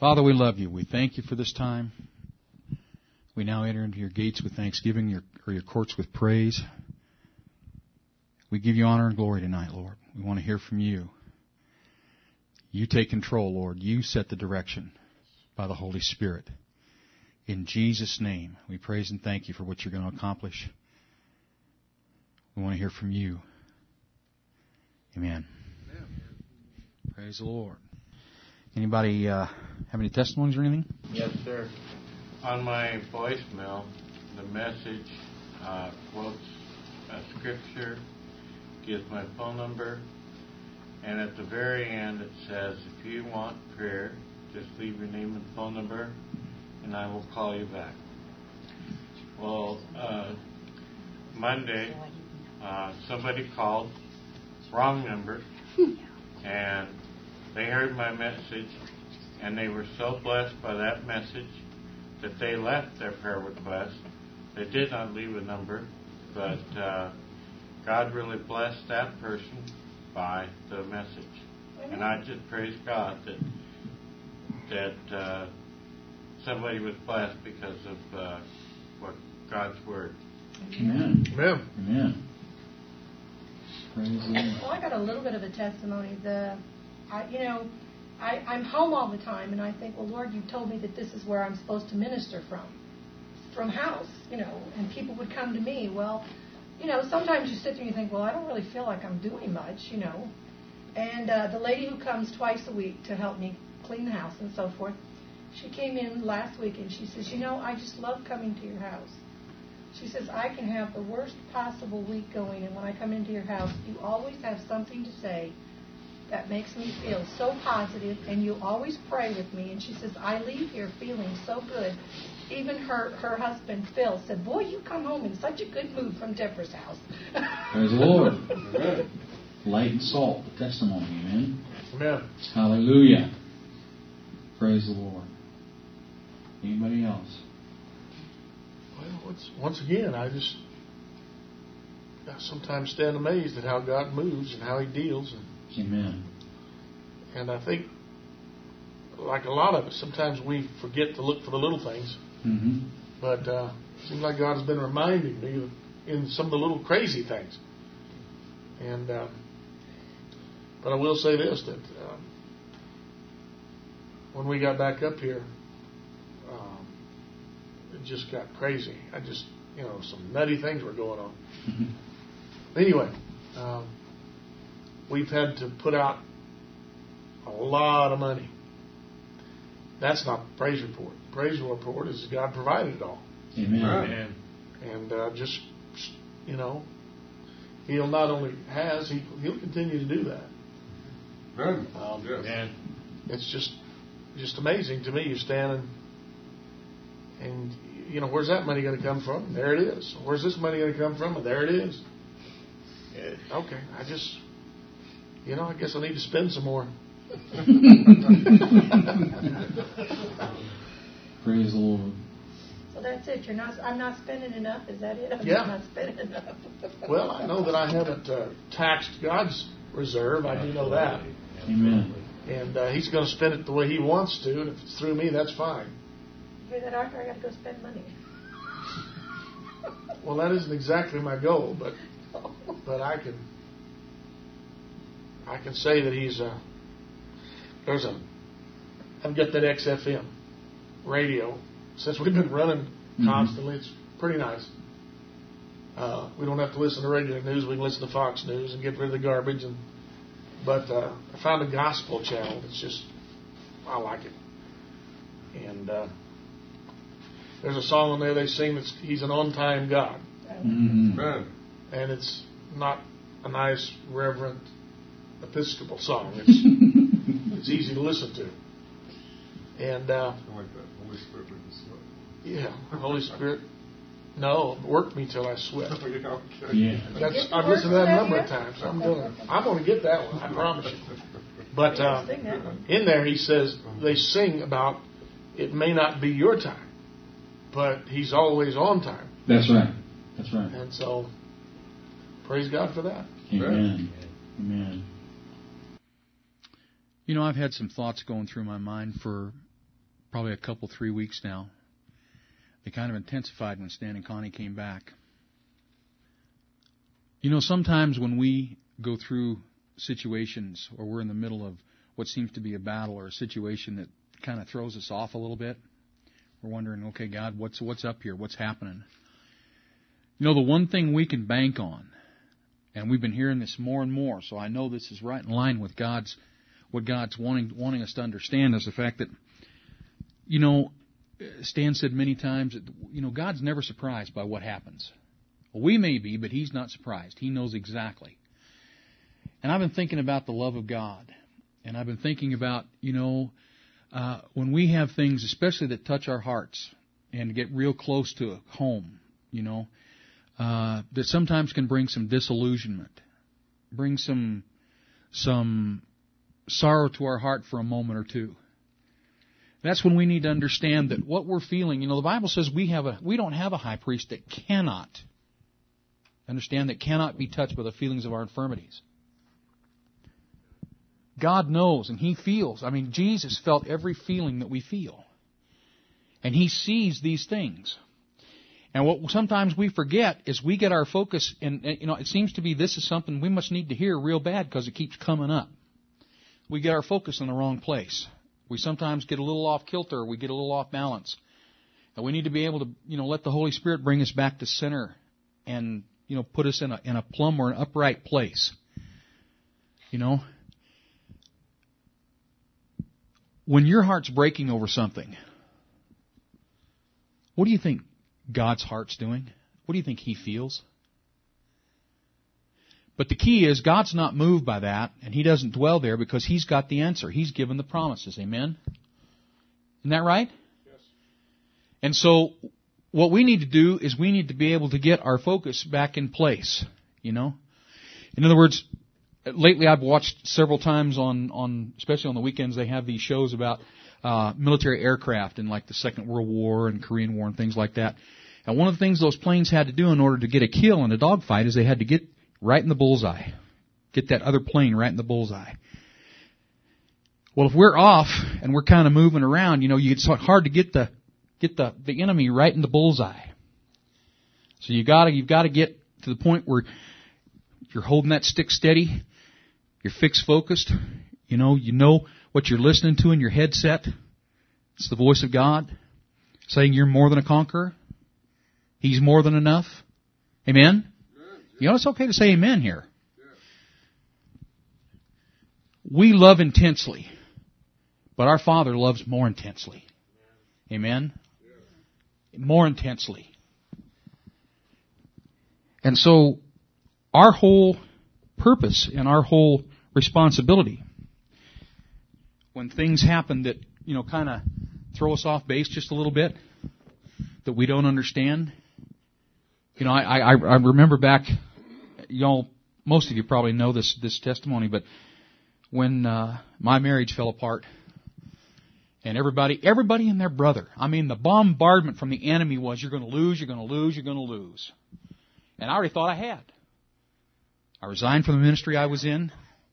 Father, we love you. We thank you for this time. We now enter into your gates with thanksgiving, your courts with praise. We give you honor and glory tonight, Lord. We want to hear from you. You take control, Lord. You set the direction by the Holy Spirit. In Jesus' name, we praise and thank you for what you're going to accomplish. We want to hear from you. Amen. Praise the Lord. Anybody have any testimonies or anything? Yes, sir. On my voicemail, the message quotes a scripture, gives my phone number, and at the very end it says, if you want prayer, just leave your name and phone number, and I will call you back. Well, Monday, somebody called, wrong number, and they heard my message, and they were so blessed by that message that they left their prayer request. They did not leave a number, but God really blessed that person by the message. And I just praise God that somebody was blessed because of what God's Word. Amen. Amen. Amen. Praise the Lord. Well, I got a little bit of a testimony. I'm home all the time, and I think, well, Lord, you told me that this is where I'm supposed to minister from house, and people would come to me. Well, sometimes you sit there and you think, well, I don't really feel like I'm doing much, And the lady who comes twice a week to help me clean the house and so forth, she came in last week and she says, I just love coming to your house. She says, I can have the worst possible week going, and when I come into your house, you always have something to say that makes me feel so positive, and you always pray with me. And she says, I leave here feeling so good. Even her husband, Phil, said, boy, you come home in such a good mood from Deborah's house. Praise the Lord. Light and salt, the testimony, amen? Amen. Hallelujah. Praise the Lord. Anybody else? Well, once again, I sometimes stand amazed at how God moves and how He deals. Amen. And I think, like a lot of us, sometimes we forget to look for the little things. Mm-hmm. But it seems like God has been reminding me in some of the little crazy things. And but I will say this, that when we got back up here, it just got crazy. Some nutty things were going on. Mm-hmm. Anyway, we've had to put out a lot of money. That's not the praise report. The praise report is God provided it all. Amen. And He'll not only has, He'll continue to do that. Yes. It's just amazing to me. You're standing and, where's that money going to come from? There it is. Where's this money going to come from? And there it is. Okay, I guess I need to spend some more. Praise the Lord. So that's it. I'm not spending enough. Is that it? I'm not spending enough. Well, I know that I haven't taxed God's reserve. I do know that. Amen. And He's going to spend it the way He wants to. And if it's through me, that's fine. You hear that, Arthur? I got to go spend money. Well, that isn't exactly my goal, but I can say that He's I've got that XFM radio. Since we've been running constantly, It's pretty nice. We don't have to listen to regular news. We can listen to Fox News and get rid of the garbage. But I found a gospel channel that's I like it. And there's a song on there they sing that's He's an on-time God. Mm-hmm. And it's not a nice, reverent, Episcopal song. It's easy to listen to. And like that. Holy Spirit with the sweat. Yeah, Holy Spirit. No, work me till I sweat. Yeah. I've listened to that a number of times. I'm going to get that one. I promise you. But in there he says they sing about it may not be your time, but He's always on time. That's right. That's right. And so, praise God for that. Amen. Amen. I've had some thoughts going through my mind for probably a couple, 3 weeks now. They kind of intensified when Stan and Connie came back. You know, sometimes when we go through situations or we're in the middle of what seems to be a battle or a situation that kind of throws us off a little bit, we're wondering, okay, God, what's up here? What's happening? You know, the one thing we can bank on, and we've been hearing this more and more, so I know this is right in line with what God's wanting us to understand, is the fact that, you know, Stan said many times that, you know, God's never surprised by what happens. Well, we may be, but He's not surprised. He knows exactly. And I've been thinking about the love of God. And I've been thinking about, you know, when we have things, especially that touch our hearts and get real close to home, you know, that sometimes can bring some disillusionment, bring some sorrow to our heart for a moment or two. That's when we need to understand that what we're feeling, you know, the Bible says we don't have a high priest that cannot be touched by the feelings of our infirmities. God knows and He feels. I mean, Jesus felt every feeling that we feel. And He sees these things. And what sometimes we forget is we get our focus, and you know, it seems to be this is something we must need to hear real bad because it keeps coming up. We get our focus in the wrong place. We sometimes get a little off kilter, we get a little off balance. And we need to be able to, you know, let the Holy Spirit bring us back to center and, you know, put us in a plumb or an upright place. You know? When your heart's breaking over something, what do you think God's heart's doing? What do you think He feels? But the key is God's not moved by that, and He doesn't dwell there because He's got the answer. He's given the promises. Amen? Isn't that right? Yes. And so what we need to do is we need to be able to get our focus back in place, you know? In other words, lately I've watched several times on especially on the weekends, they have these shows about military aircraft in like the Second World War and Korean War and things like that. And one of the things those planes had to do in order to get a kill in a dogfight is they had to get right in the bullseye. Get that other plane right in the bullseye. Well, if we're off and we're kind of moving around, you know, it's hard to get the enemy right in the bullseye. So you've got to get to the point where you're holding that stick steady, you're fixed focused, you know what you're listening to in your headset. It's the voice of God saying you're more than a conqueror. He's more than enough. Amen? You know, it's okay to say amen here. We love intensely, but our Father loves more intensely. Amen? More intensely. And so, our whole purpose and our whole responsibility, when things happen that, you know, kind of throw us off base just a little bit, that we don't understand. You know, I remember back, y'all, most of you probably know this testimony, but when my marriage fell apart, and everybody and their brother, I mean, the bombardment from the enemy was, you're going to lose, you're going to lose, you're going to lose. And I already thought I had. I resigned from the ministry I was in.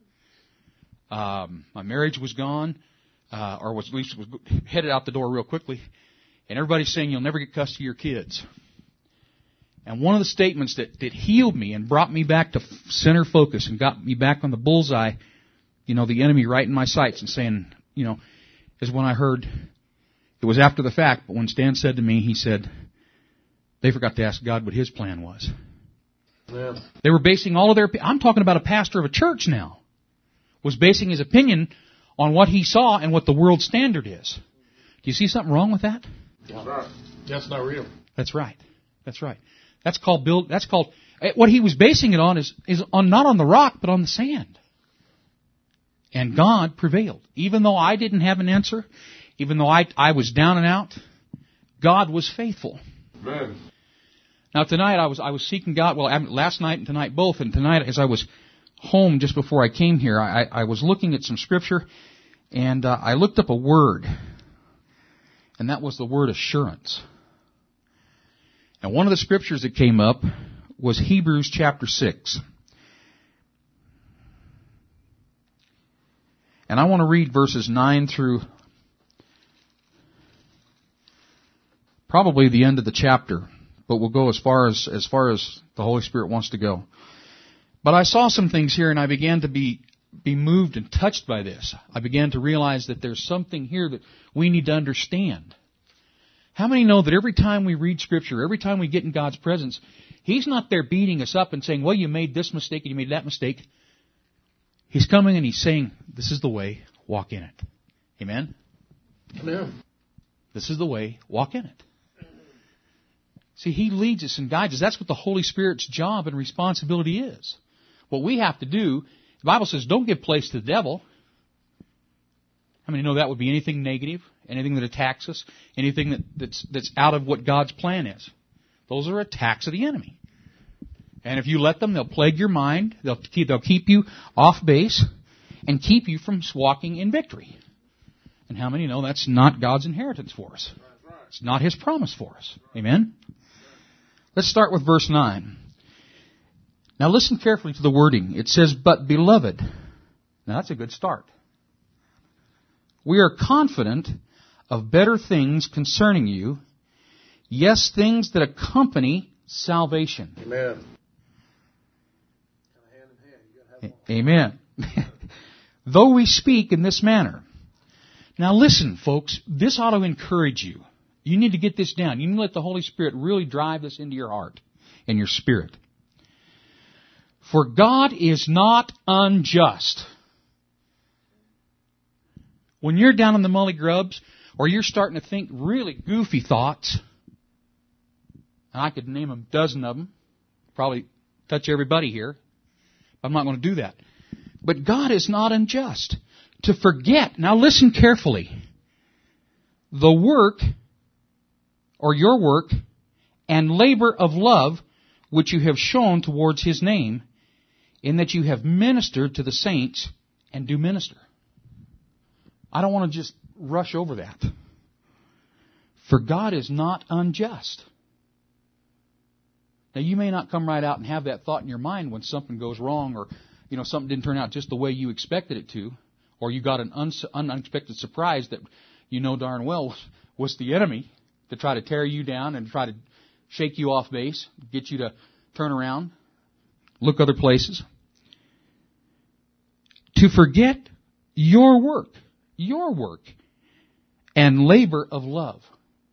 My marriage was gone, or was at least was headed out the door real quickly. And everybody's saying you'll never get custody of your kids. And one of the statements that healed me and brought me back to center focus and got me back on the bullseye, you know, the enemy right in my sights and saying, you know, is when I heard, it was after the fact, but when Stan said to me, he said, they forgot to ask God what His plan was. Yeah. They were basing all of their, I'm talking about a pastor of a church now, was basing his opinion on what he saw and what the world standard is. Do you see something wrong with that? That's not real. That's right. That's right. That's called what he was basing it on is on not on the rock, but on the sand. And God prevailed. Even though I didn't have an answer, even though I was down and out, God was faithful. Amen. Now tonight I was seeking God. Well, last night and tonight both. And tonight, as I was home just before I came here, I was looking at some scripture, and I looked up a word, and that was the word assurance. And one of the scriptures that came up was Hebrews chapter 6. And I want to read verses 9 through probably the end of the chapter, but we'll go as far as the Holy Spirit wants to go. But I saw some things here, and I began to be moved and touched by this. I began to realize that there's something here that we need to understand. How many know that every time we read Scripture, every time we get in God's presence, He's not there beating us up and saying, well, you made this mistake and you made that mistake. He's coming and He's saying, this is the way, walk in it. Amen? Amen. This is the way, walk in it. See, He leads us and guides us. That's what the Holy Spirit's job and responsibility is. What we have to do, the Bible says, don't give place to the devil. How many know that would be anything negative, anything that attacks us, anything that's out of what God's plan is? Those are attacks of the enemy. And if you let them, they'll plague your mind. They'll keep you off base and keep you from walking in victory. And how many know that's not God's inheritance for us? It's not His promise for us. Amen? Let's start with verse 9. Now listen carefully to the wording. It says, but beloved. Now that's a good start. We are confident of better things concerning you, yes, things that accompany salvation. Amen. Amen. Though we speak in this manner. Now listen, folks, this ought to encourage you. You need to get this down. You need to let the Holy Spirit really drive this into your heart and your spirit. For God is not unjust. When you're down in the mully grubs, or you're starting to think really goofy thoughts, and I could name a dozen of them, probably touch everybody here, but I'm not going to do that. But God is not unjust to forget, now listen carefully, the work, or your work, and labor of love which you have shown towards His name, in that you have ministered to the saints and do minister. I don't want to just rush over that. For God is not unjust. Now you may not come right out and have that thought in your mind when something goes wrong, or something didn't turn out just the way you expected it to, or you got an unexpected surprise that you know darn well was the enemy to try to tear you down and try to shake you off base, get you to turn around, look other places. To forget your work, and labor of love.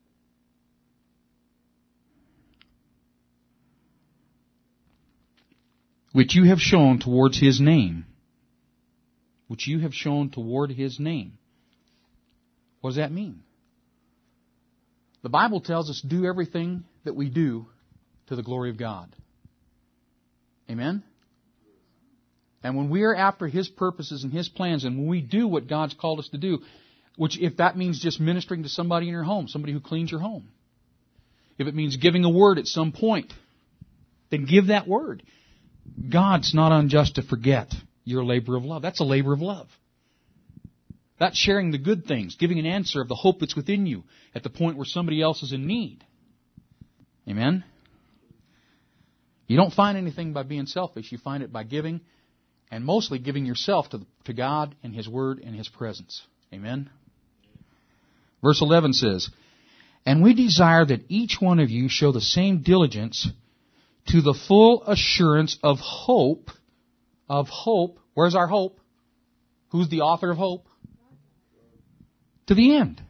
Which you have shown towards His name. Which you have shown toward His name. What does that mean? The Bible tells us do everything that we do to the glory of God. Amen? And when we are after His purposes and His plans, and when we do what God's called us to do, which if that means just ministering to somebody in your home, somebody who cleans your home, if it means giving a word at some point, then give that word. God's not unjust to forget your labor of love. That's a labor of love. That's sharing the good things, giving an answer of the hope that's within you at the point where somebody else is in need. Amen? You don't find anything by being selfish. You find it by giving, and mostly giving yourself to God and His Word and His presence. Amen? Verse 11 says, and we desire that each one of you show the same diligence to the full assurance of hope. Of hope. Where's our hope? Who's the author of hope? To the end.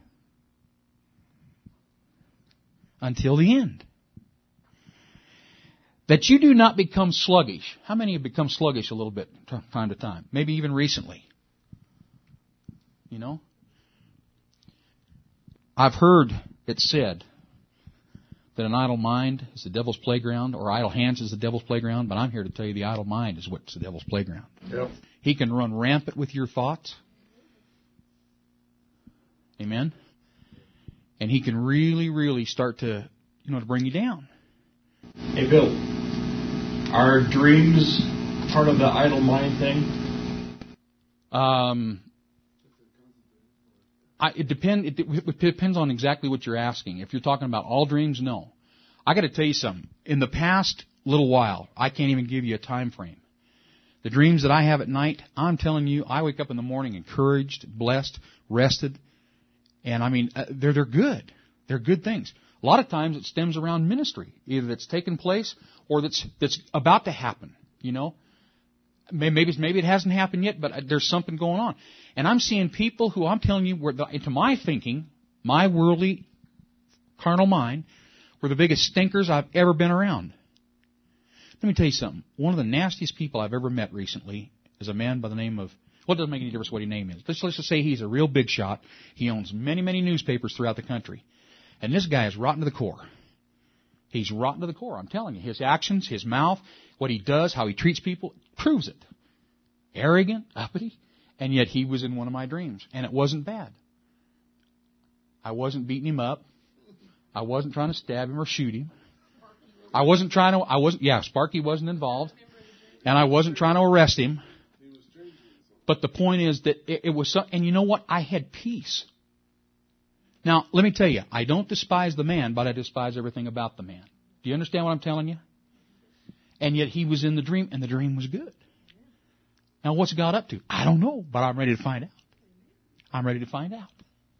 Until the end. That you do not become sluggish. How many have become sluggish a little bit from time to time? Maybe even recently. I've heard it said that an idle mind is the devil's playground, or idle hands is the devil's playground, but I'm here to tell you the idle mind is what's the devil's playground. Yep. He can run rampant with your thoughts. Amen? And he can really, really start to bring you down. Hey, Bill, are dreams part of the idle mind thing? It depends on exactly what you're asking. If you're talking about all dreams, no. I got to tell you something. In the past little while, I can't even give you a time frame. The dreams that I have at night, I'm telling you, I wake up in the morning encouraged, blessed, rested, and they're good. They're good things. A lot of times it stems around ministry, either that's taken place or that's about to happen. You know, maybe it hasn't happened yet, but there's something going on. And I'm seeing people who I'm telling you, into my thinking, my worldly, carnal mind, were the biggest stinkers I've ever been around. Let me tell you something. One of the nastiest people I've ever met recently is a man by the name of, well, it doesn't make any difference what his name is. Let's just say he's a real big shot. He owns many, many newspapers throughout the country. And this guy is rotten to the core. He's rotten to the core, I'm telling you. His actions, his mouth, what he does, how he treats people, proves it. Arrogant, uppity, and yet he was in one of my dreams. And it wasn't bad. I wasn't beating him up. I wasn't trying to stab him or shoot him. Sparky wasn't involved. And I wasn't trying to arrest him. But the point is that it was, and you know what? I had peace. Now, let me tell you, I don't despise the man, but I despise everything about the man. Do you understand what I'm telling you? And yet he was in the dream, and the dream was good. Now, what's God up to? I don't know, but I'm ready to find out. I'm ready to find out.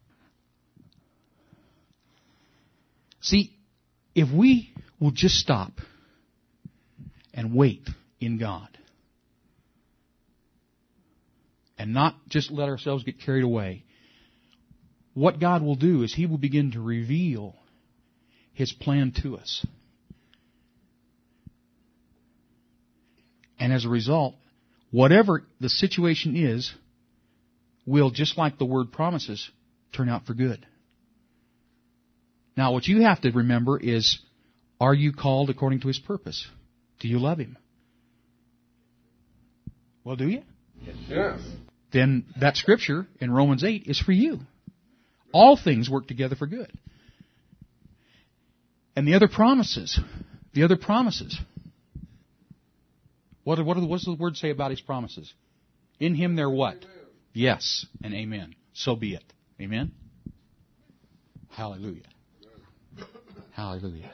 See, if we will just stop and wait in God and not just let ourselves get carried away, what God will do is He will begin to reveal His plan to us. And as a result, whatever the situation is, will, just like the Word promises, turn out for good. Now, what you have to remember is, are you called according to His purpose? Do you love Him? Well, do you? Yes. Then that scripture in Romans 8 is for you. All things work together for good. And the other promises, what's the Word say about His promises? In Him they're what? Amen. Yes and amen. So be it. Amen? Hallelujah. Hallelujah.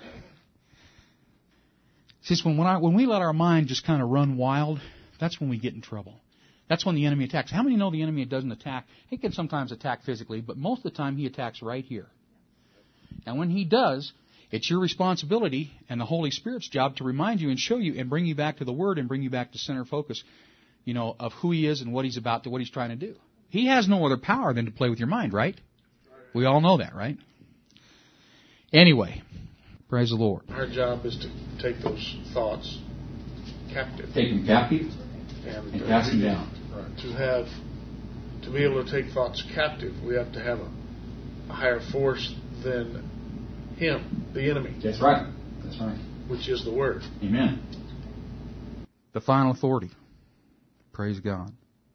See, when we let our mind just kind of run wild, that's when we get in trouble. That's when the enemy attacks. How many know the enemy doesn't attack? He can sometimes attack physically, but most of the time he attacks right here. And when he does, it's your responsibility and the Holy Spirit's job to remind you and show you and bring you back to the Word and bring you back to center focus, of who He is and what He's about to, what He's trying to do. He has no other power than to play with your mind, right? We all know that, right? Anyway, praise the Lord. Our job is to take those thoughts captive. Take them captive and cast them down. Right. To be able to take thoughts captive, we have to have a higher force than him, the enemy. That's right. Which is the Word. Amen. The final authority. Praise God.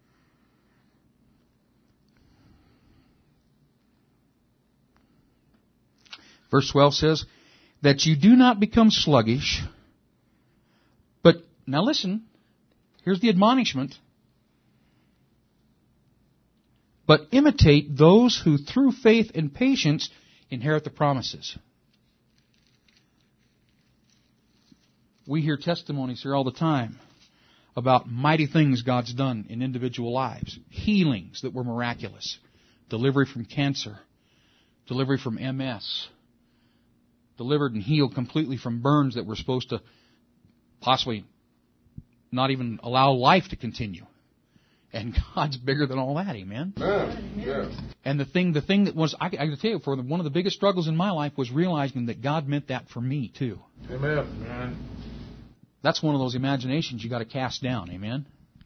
Verse 12 says, that you do not become sluggish, but, now listen, here's the admonishment, but imitate those who through faith and patience inherit the promises. We hear testimonies here all the time about mighty things God's done in individual lives. Healings that were miraculous. Delivery from cancer. Delivery from MS. Delivered and healed completely from burns that were supposed to possibly not even allow life to continue. And God's bigger than all that, amen? Yeah. And the thing that was, I can tell you, one of the biggest struggles in my life was realizing that God meant that for me too. Amen. That's one of those imaginations you got to cast down, amen?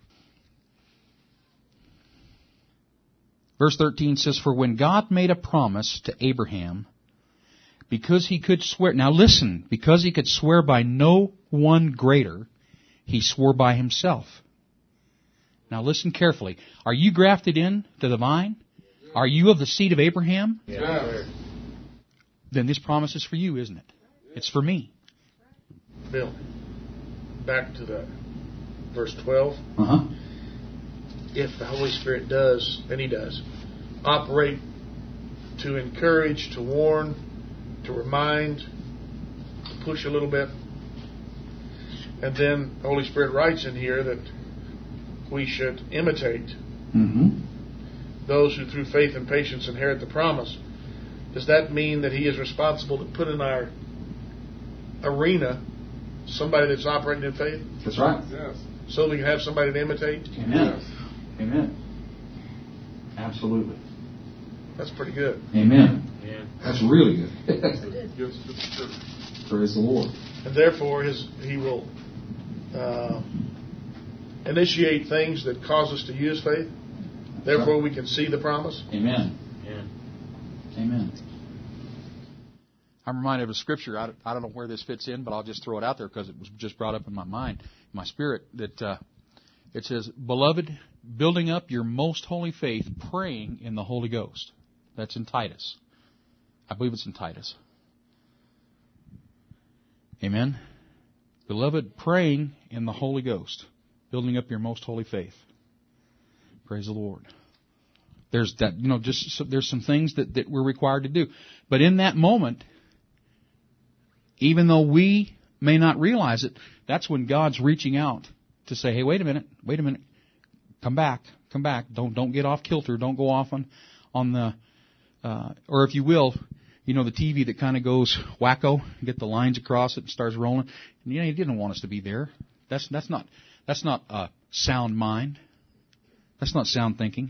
Verse 13 says, for when God made a promise to Abraham, because he could swear, now listen, because he could swear by no one greater, he swore by himself. Now listen carefully. Are you grafted in to the vine? Are you of the seed of Abraham? Yes. Then this promise is for you, isn't it? It's for me. Bill, back to the verse 12. If the Holy Spirit does, and He does, operate to encourage, to warn, to remind, to push a little bit, and then the Holy Spirit writes in here that we should imitate those who through faith and patience inherit the promise. does that mean that He is responsible to put in our arena somebody that's operating in faith? That's right. Yes. So we can have somebody to imitate? Amen. Yes. Amen. Absolutely. That's pretty good. Amen. Yeah. That's really good. Yes, to the church. Praise the Lord. And therefore, He will initiate things that cause us to use faith. Therefore, we can see the promise. Amen. Yeah. Amen. I'm reminded of a scripture. I don't know where this fits in, but I'll just throw it out there because it was just brought up in my mind, my spirit, that it says, "Beloved, building up your most holy faith, praying in the Holy Ghost." That's in Titus. I believe it's in Titus. Amen. Beloved, praying in the Holy Ghost, building up your most holy faith. Praise the Lord. There's that, there's some things that we're required to do. But in that moment, even though we may not realize it, that's when God's reaching out to say, hey, wait a minute, come back, don't get off kilter, don't go off on the, or if you will, the TV that kind of goes wacko, get the lines across it and starts rolling. And He didn't want us to be there. That's not a sound mind. That's not sound thinking.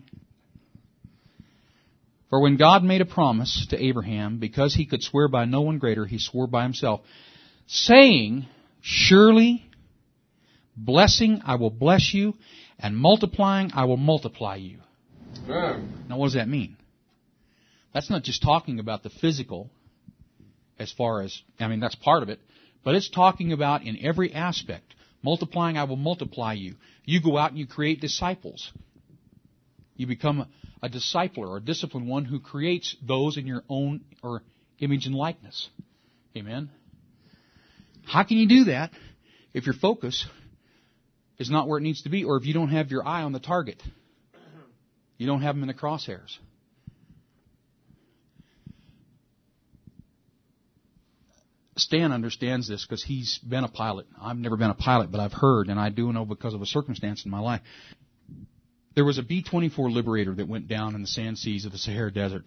For when God made a promise to Abraham, because He could swear by no one greater, He swore by Himself, saying, surely, blessing I will bless you, and multiplying I will multiply you. Amen. Now what does that mean? That's not just talking about the physical, as far as, that's part of it, but it's talking about in every aspect. Multiplying I will multiply you. You go out and you create disciples. You become a discipler or a disciplined one who creates those in your own or image and likeness. Amen. How can you do that if your focus is not where it needs to be, or if you don't have your eye on the target? You don't have them in the crosshairs. Stan understands this because he's been a pilot. I've never been a pilot, but I've heard, and I do know because of a circumstance in my life. There was a B-24 Liberator that went down in the sand seas of the Sahara Desert.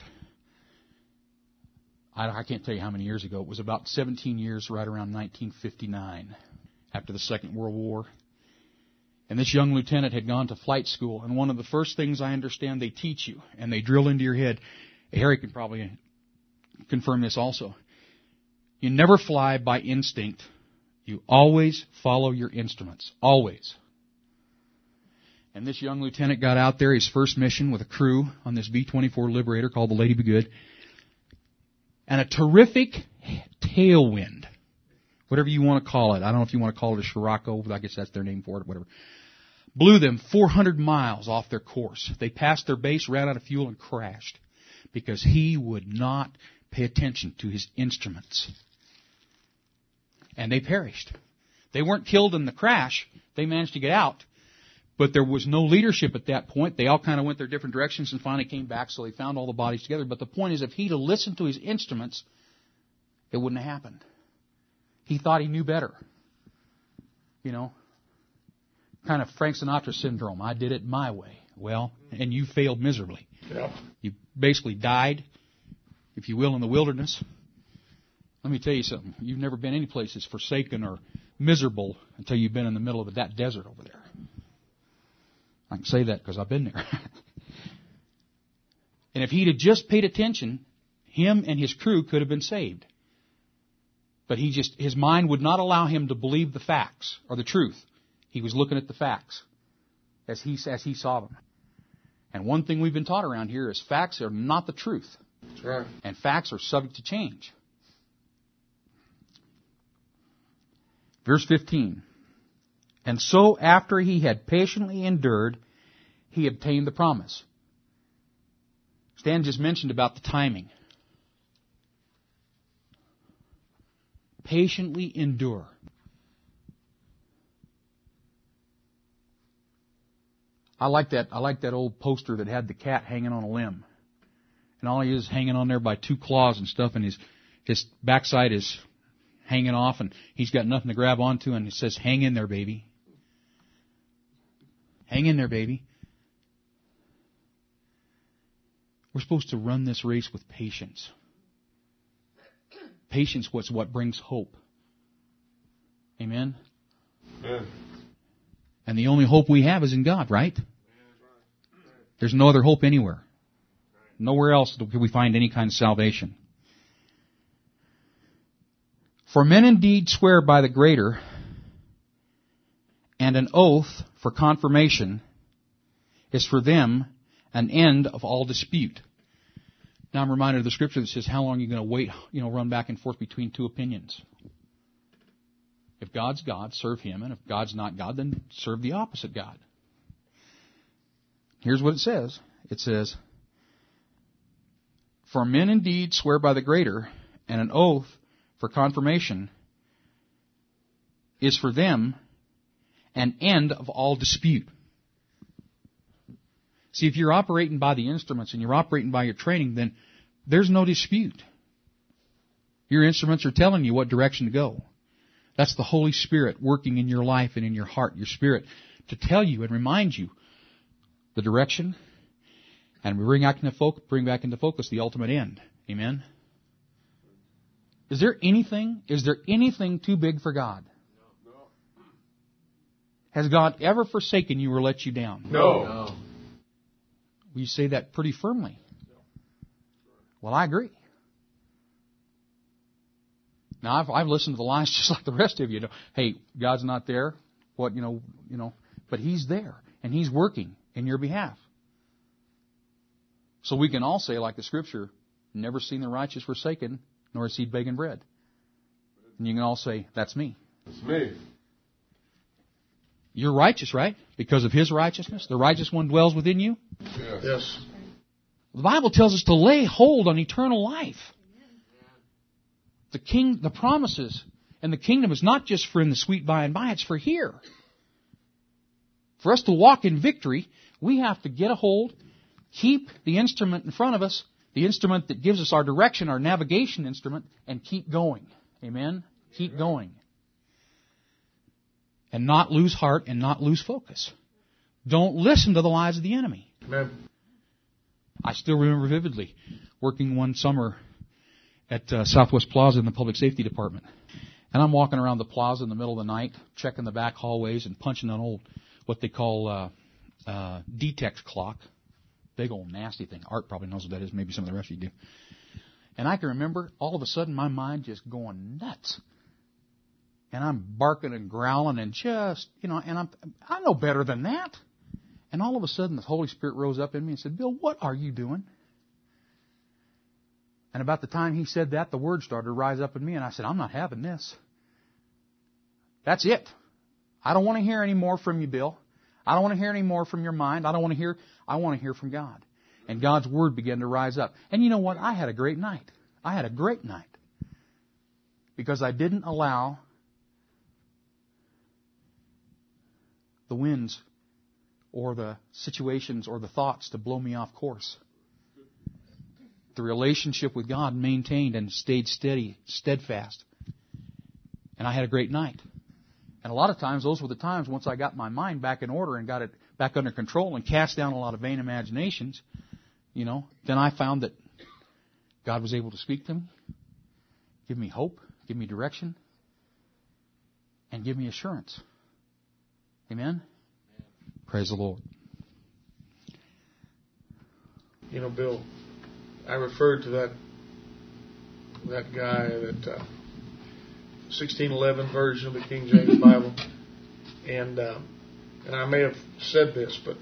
I can't tell you how many years ago. It was about 17 years, right around 1959, after the Second World War. And this young lieutenant had gone to flight school, and one of the first things I understand they teach you, and they drill into your head, Harry can probably confirm this also, you never fly by instinct. You always follow your instruments. Always. And this young lieutenant got out there, his first mission with a crew on this B-24 Liberator called the Lady Be Good. And a terrific tailwind, whatever you want to call it. I don't know if you want to call it a Scirocco, but I guess that's their name for it, whatever. Blew them 400 miles off their course. They passed their base, ran out of fuel, and crashed because he would not pay attention to his instruments. And they perished. They weren't killed in the crash. They managed to get out. But there was no leadership at that point. They all kind of went their different directions and finally came back, so they found all the bodies together. But the point is, if he'd have listened to his instruments, it wouldn't have happened. He thought he knew better. Kind of Frank Sinatra syndrome. I did it my way. Well, and you failed miserably. Yeah. You basically died, if you will, in the wilderness. Let me tell you something. You've never been any place that's forsaken or miserable until you've been in the middle of that desert over there. I can say that because I've been there. And if he'd have just paid attention, him and his crew could have been saved. But his mind would not allow him to believe the facts or the truth. He was looking at the facts as he saw them. And one thing we've been taught around here is facts are not the truth. That's right. And facts are subject to change. Verse 15. And so after he had patiently endured, he obtained the promise. Stan just mentioned about the timing. Patiently endure. I like that old poster that had the cat hanging on a limb. And all he is hanging on there by two claws and stuff, and his backside is hanging off, and he's got nothing to grab onto, and it says, hang in there, baby. Hang in there, baby. We're supposed to run this race with patience. Patience was what brings hope. Amen? Amen. And the only hope we have is in God, right? There's no other hope anywhere. Nowhere else can we find any kind of salvation. For men indeed swear by the greater, and an oath for confirmation is for them an end of all dispute. Now I'm reminded of the scripture that says, how long are you going to wait, run back and forth between two opinions? If God's God, serve Him, and if God's not God, then serve the opposite God. Here's what it says. It says, for men indeed swear by the greater, and an oath for confirmation is for them an end of all dispute. See, if you're operating by the instruments and you're operating by your training, then there's no dispute. Your instruments are telling you what direction to go. That's the Holy Spirit working in your life and in your heart, your spirit, to tell you and remind you the direction, and bring back into focus the ultimate end. Amen? Is there anything too big for God? No. Has God ever forsaken you or let you down? No. You say that pretty firmly. Well, I agree. Now, I've listened to the lies just like the rest of you. Hey, God's not there. What, but He's there, and He's working in your behalf. So we can all say, like the Scripture, never seen the righteous forsaken, nor a seed begging bread. And you can all say, that's me. It's me. You're righteous, right? Because of His righteousness. The righteous one dwells within you. Yes. The Bible tells us to lay hold on eternal life. The promises and the kingdom is not just for in the sweet by and by, it's for here. For us to walk in victory, we have to get a hold, keep the instrument in front of us, the instrument that gives us our direction, our navigation instrument, and keep going. Amen? Keep going. And not lose heart and not lose focus. Don't listen to the lies of the enemy. Amen. I still remember vividly working one summer at Southwest Plaza in the Public Safety Department. And I'm walking around the plaza in the middle of the night, checking the back hallways and punching an old, what they call DTEX clock. Big old nasty thing. Art probably knows what that is. Maybe some of the rest of you do. And I can remember all of a sudden my mind just going nuts. And I'm barking and growling and just, and I know better than that. And all of a sudden the Holy Spirit rose up in me and said, Bill, what are you doing? And about the time he said that, the word started to rise up in me, and I said, I'm not having this. That's it. I don't want to hear any more from you, Bill. I don't want to hear any more from your mind. I want to hear from God. And God's word began to rise up. And you know what? I had a great night. I had a great night. Because I didn't allow the winds or the situations or the thoughts to blow me off course. The relationship with God maintained and stayed steadfast. And I had a great night. And a lot of times, those were the times once I got my mind back in order and got it back under control and cast down a lot of vain imaginations, then I found that God was able to speak to me, give me hope, give me direction, and give me assurance. Amen? Praise the Lord. Bill, I referred to that guy, that 1611 version of the King James Bible, and I may have said this, but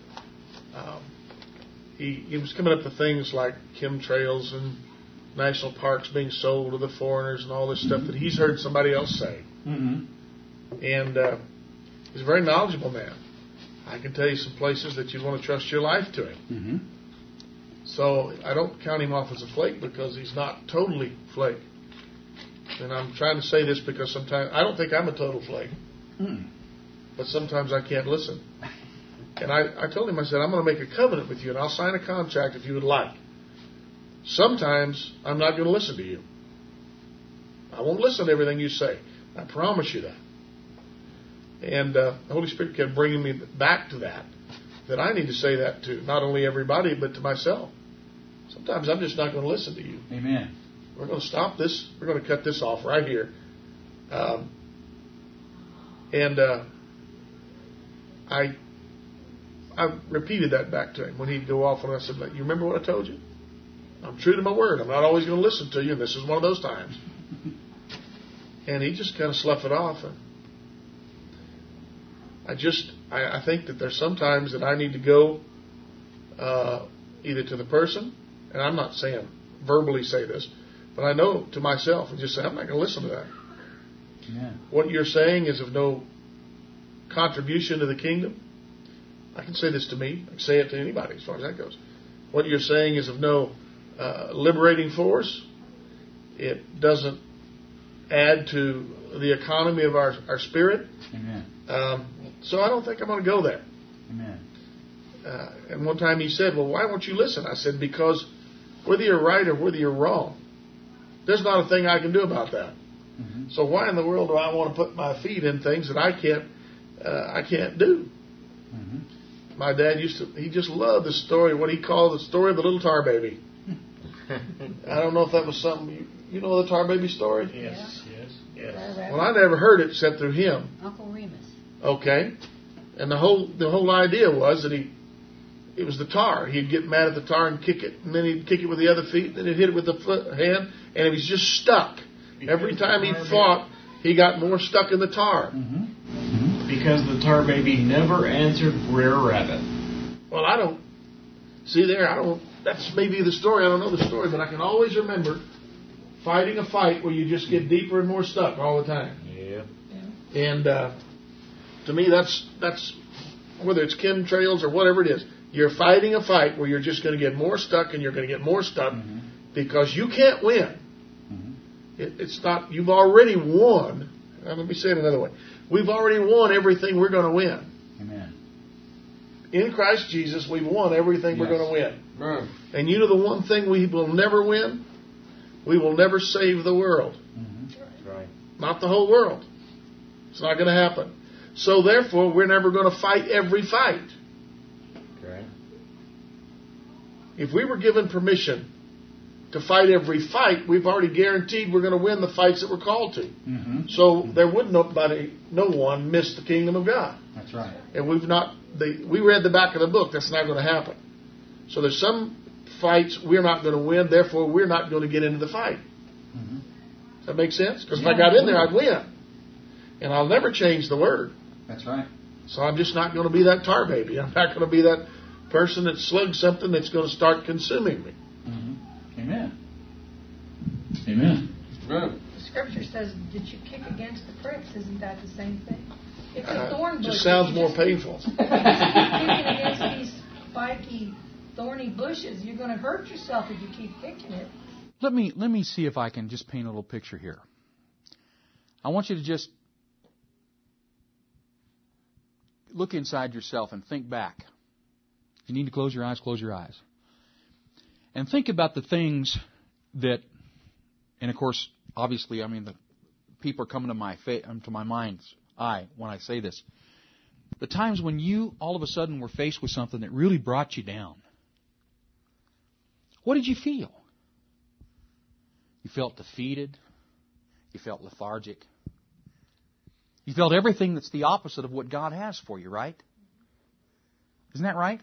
he was coming up to things like chemtrails and national parks being sold to the foreigners and all this stuff that he's heard somebody else say. Mm-hmm. And he's a very knowledgeable man. I can tell you some places that you'd want to trust your life to him. Mm-hmm. So I don't count him off as a flake because he's not totally flake. And I'm trying to say this because sometimes I don't think I'm a total flake. But sometimes I can't listen. And I told him, I said, I'm going to make a covenant with you and I'll sign a contract if you would like. Sometimes I'm not going to listen to you. I won't listen to everything you say. I promise you that. And the Holy Spirit kept bringing me back to that I need to say that to not only everybody, but to myself. Sometimes I'm just not going to listen to you. Amen. we're going to stop this. We're going to cut this off right here. I repeated that back to him when he'd go off, and I said, "You remember what I told you? I'm true to my word. I'm not always going to listen to you, and this is one of those times." And he just kind of sloughed it off. And I think that there's sometimes that I need to go either to the person, and I'm not saying verbally say this, but I know to myself and just say, I'm not going to listen to that. Yeah. What you're saying is of no contribution to the kingdom. I can say this to me. I can say it to anybody as far as that goes. What you're saying is of no liberating force. It doesn't add to the economy of our spirit. Amen. So I don't think I'm going to go there. Amen. And one time he said, well, why won't you listen? I said, because whether you're right or whether you're wrong, there's not a thing I can do about that. Mm-hmm. So why in the world do I want to put my feet in things that I can't do? Mm-hmm. My dad he just loved the story, what he called the story of the little tar baby. I don't know if that was something, you know the tar baby story? Yes. Well, I never heard it except through him. Uncle Remus. Okay. And the whole idea was that it was the tar. He'd get mad at the tar and kick it, and then he'd kick it with the other feet, then he'd hit it with the hand, and it was just stuck. Every time he fought, he got more stuck in the tar. Mm-hmm. Mm-hmm. Because the tar baby never answered Brer Rabbit. Well, that's maybe the story. I don't know the story, but I can always remember fighting a fight where you just get deeper and more stuck all the time. Yeah. And to me, that's whether it's chemtrails or whatever it is, you're fighting a fight where you're just going to get more stuck and you're going to get more stuck mm-hmm. because you can't win. Mm-hmm. It's not, you've already won. Let me say it another way. We've already won everything we're going to win. Amen. In Christ Jesus, we've won everything we're going to win. Right. And you know the one thing we will never win? We will never save the world. Mm-hmm. Right. Not the whole world. It's not going to happen. So therefore, we're never going to fight every fight. Okay. If we were given permission to fight every fight, we've already guaranteed we're going to win the fights that we're called to. Mm-hmm. So there would no one miss the kingdom of God. That's right. And we read the back of the book. That's not going to happen. So there's some fights we're not going to win. Therefore, we're not going to get into the fight. Mm-hmm. Does that make sense? Because if I got in there, I'd win. And I'll never change the word. That's right. So I'm just not going to be that tar baby. I'm not going to be that person that slugs something that's going to start consuming me. Mm-hmm. Amen. Amen. Amen. The scripture says, did you kick against the pricks? Isn't that the same thing? It's a thorn bush. Just sounds more painful. If you're kicking against these spiky, thorny bushes, you're going to hurt yourself if you keep kicking it. Let me see if I can just paint a little picture here. I want you to just look inside yourself and think back. If you need to close your eyes, close your eyes. And think about the things that, and of course, obviously, the people are coming to my mind's eye when I say this. The times when you all of a sudden were faced with something that really brought you down. What did you feel? You felt defeated. You felt lethargic. You felt everything that's the opposite of what God has for you, right? Isn't that right?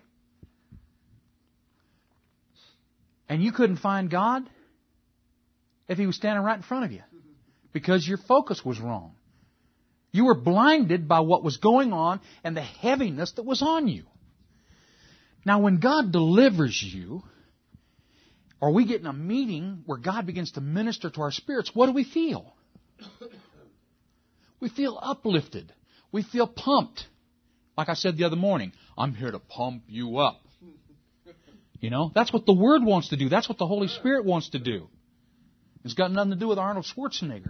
And you couldn't find God if He was standing right in front of you because your focus was wrong. You were blinded by what was going on and the heaviness that was on you. Now, when God delivers you, or we get in a meeting where God begins to minister to our spirits, what do we feel? We feel uplifted. We feel pumped. Like I said the other morning, I'm here to pump you up. That's what the Word wants to do. That's what the Holy Spirit wants to do. It's got nothing to do with Arnold Schwarzenegger.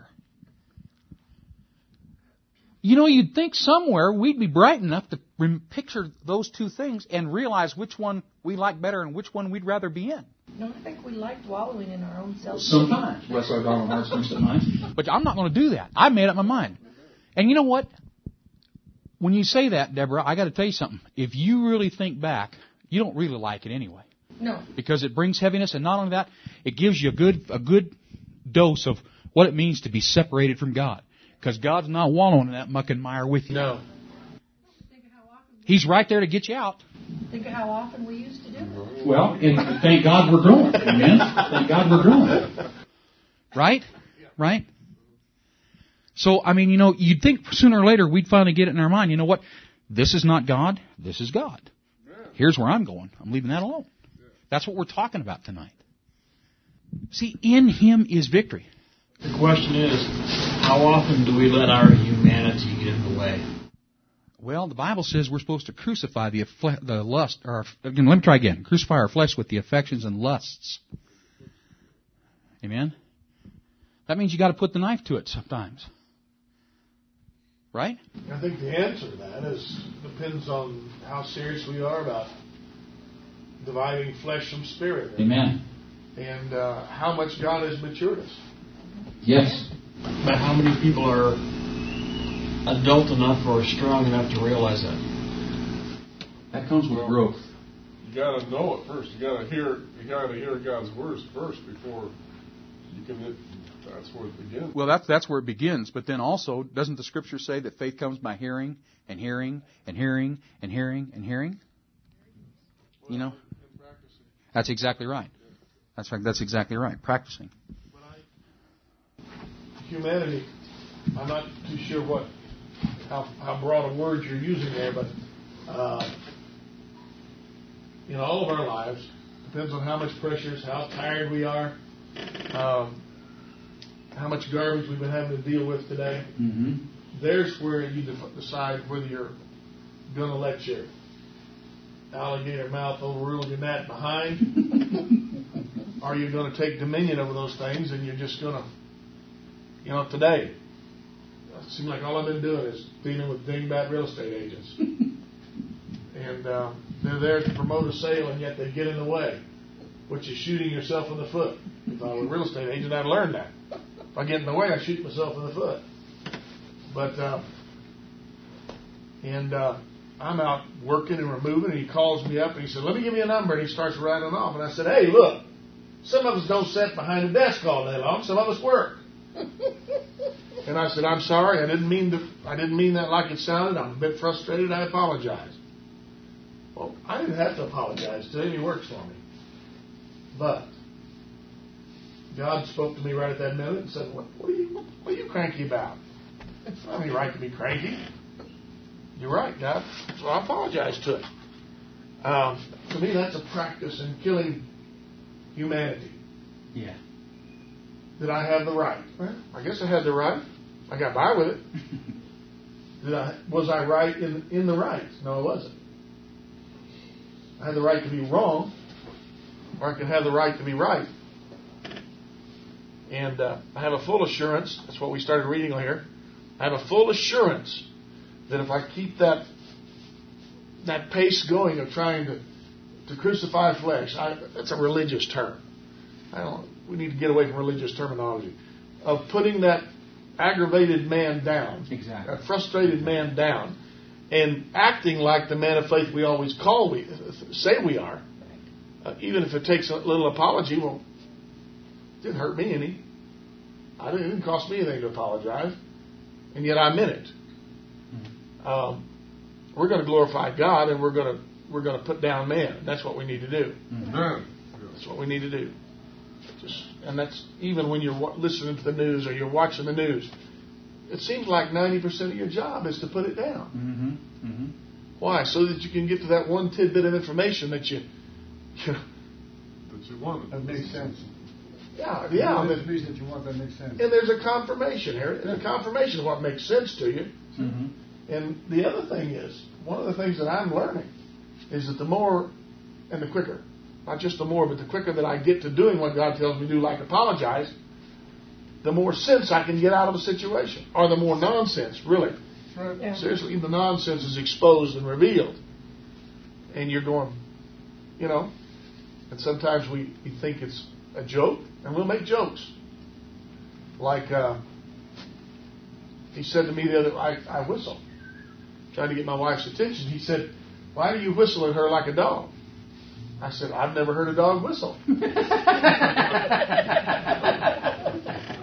You'd think somewhere we'd be bright enough to picture those two things and realize which one we like better and which one we'd rather be in. No, I think we like wallowing in our own self. Sometimes. Bless our darling hearts comes to mind. But I'm not going to do that. I made up my mind. And you know what? When you say that, Deborah, I got to tell you something. If you really think back, you don't really like it anyway. No. Because it brings heaviness, and not only that, it gives you a good dose of what it means to be separated from God. Because God's not wallowing in that muck and mire with you. No. He's right there to get you out. Think of how often we used to do it. Well, and thank God we're growing. Amen? Thank God we're growing. Right? Right? So, I mean, you'd think sooner or later we'd finally get it in our mind. You know what? This is not God. This is God. Here's where I'm going. I'm leaving that alone. That's what we're talking about tonight. See, in Him is victory. The question is, how often do we let our humanity get in the way? Well, the Bible says we're supposed to crucify the lust. Let me try again. Crucify our flesh with the affections and lusts. Amen? That means you got to put the knife to it sometimes. Right? I think the answer to that depends on how serious we are about dividing flesh from spirit. Amen. And how much God has matured us. Yes. But how many people are adult enough or strong enough to realize that? That comes with growth. You got to know it first. You got to hear God's words first before you can. That's where it begins. Well, that's where it begins. But then also, doesn't the Scripture say that faith comes by hearing and hearing and hearing and hearing and hearing? That's exactly right. That's exactly right. Practicing. Humanity. I'm not too sure how broad a word you're using there, but all of our lives depends on how much pressure is, how tired we are, how much garbage we've been having to deal with today. Mm-hmm. There's where you decide whether you're going to let your alligator mouth overrule your gnat behind. Are you going to take dominion over those things and you're just going to, today, it seems like all I've been doing is dealing with dingbat real estate agents. And they're there to promote a sale, and yet they get in the way, which is shooting yourself in the foot. If I were a real estate agent, I'd learn that. If I get in the way, I shoot myself in the foot. But, I'm out working and removing, and he calls me up, and he said, let me give you a number, and he starts writing off. And I said, hey, look, some of us don't sit behind a desk all day long. Some of us work. And I said, I'm sorry. I didn't mean that like it sounded. I'm a bit frustrated. I apologize. Well, I didn't have to apologize to him. He works for me. But God spoke to me right at that minute and said, what are you cranky about? I don't have any right to be cranky. You're right, God. So I apologize to him. To me, that's a practice in killing humanity. Yeah. Did I have the right? Well, I guess I had the right. I got by with it. Was I right in the right? No, I wasn't. I had the right to be wrong, or I could have the right to be right. And I have a full assurance. That's what we started reading on here. I have a full assurance that if I keep that pace going of trying to crucify flesh, that's a religious term. We need to get away from religious terminology. Of putting that aggravated man down, exactly, that frustrated man down, and acting like the man of faith we always say we are, even if it takes a little apology. Well, it didn't hurt me any. It didn't cost me anything to apologize, and yet I meant it. We're going to glorify God, and we're going to put down man. That's what we need to do. Amen. That's what we need to do. And that's even when you're listening to the news or you're watching the news. It seems like 90% of your job is to put it down. Mm-hmm. Mm-hmm. Why? So that you can get to that one tidbit of information that you want. That makes sense. Yeah. The information that you want, that makes sense. And there's a confirmation here. And a confirmation of what makes sense to you. Mm-hmm. And the other thing is, one of the things that I'm learning is that the more and the quicker, not just the more, but the quicker that I get to doing what God tells me to do, like apologize, the more sense I can get out of a situation. Or the more nonsense, really. Right. Yeah. Seriously, the nonsense is exposed and revealed. And you're going, and sometimes we think it's a joke, and we'll make jokes. Like, he said to me the other, I whistle. Trying to get my wife's attention. He said, why do you whistle at her like a dog? I said, I've never heard a dog whistle.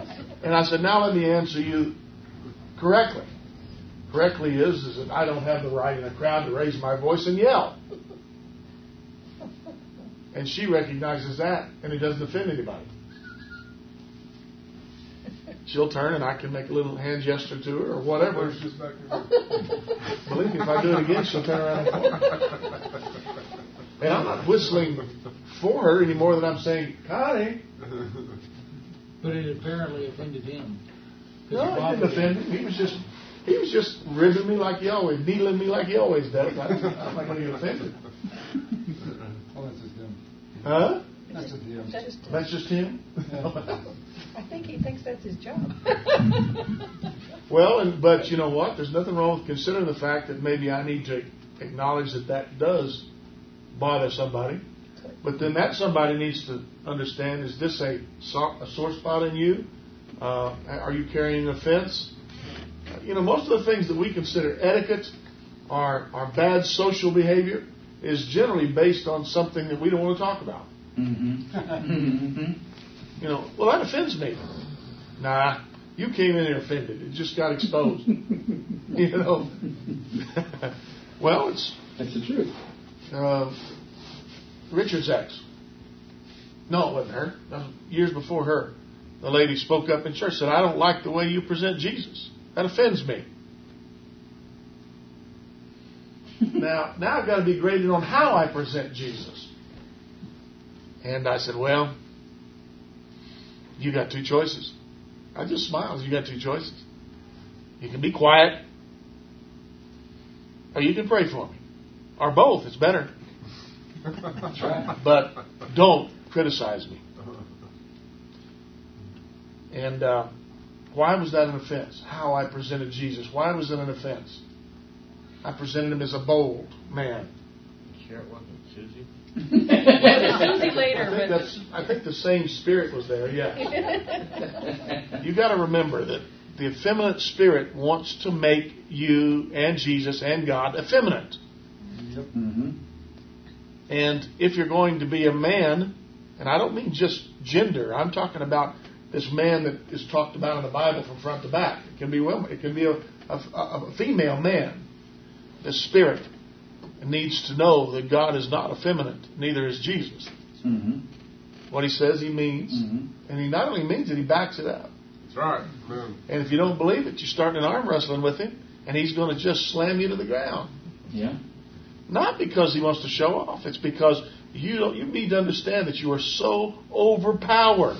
And I said, now let me answer you correctly. Correctly is that I don't have the right in a crowd to raise my voice and yell. And she recognizes that, and it doesn't offend anybody. She'll turn, and I can make a little hand gesture to her or whatever. Believe me, if I do it again, she'll turn around and call. And I'm not whistling for her any more than I'm saying, Connie. But it apparently offended him. No, it didn't offend him. He was just ribbing me like he always, needling me like he always does. I'm not going to get offended. Oh, that's just him. Huh? That's just him. That's just him? I think he thinks that's his job. Well, but you know what? There's nothing wrong with considering the fact that maybe I need to acknowledge that does bother somebody. But then that somebody needs to understand, is this a sore spot in you? Are you carrying offense? Most of the things that we consider etiquette are bad social behavior is generally based on something that we don't want to talk about. Well, that offends me. Nah, you came in here offended. It just got exposed. Well, That's the truth. Richard's ex. No, it wasn't her. That was years before her. The lady spoke up in church, said, I don't like the way you present Jesus. That offends me. Now I've got to be graded on how I present Jesus. And I said, well, you got two choices. I just smiled. You got two choices. You can be quiet, or you can pray for me. Or both. It's better. That's right. But don't criticize me. And why was that an offense? How I presented Jesus. Why was it an offense? I presented him as a bold man. Sure it wasn't Susie? Susie later. I think the same spirit was there, yes. You got to remember that the effeminate spirit wants to make you and Jesus and God effeminate. Yep. Mm-hmm. And if you're going to be a man, and I don't mean just gender, I'm talking about this man that is talked about in the Bible from front to back. It can be women. It can be a female man. The spirit needs to know that God is not effeminate, neither is Jesus. Mm-hmm. What he says, he means. Mm-hmm. And he not only means it, he backs it up. That's right. Amen. And if you don't believe it, you start an arm wrestling with him, and he's going to just slam you to the ground. Yeah. Not because he wants to show off. It's because you need to understand that you are so overpowered.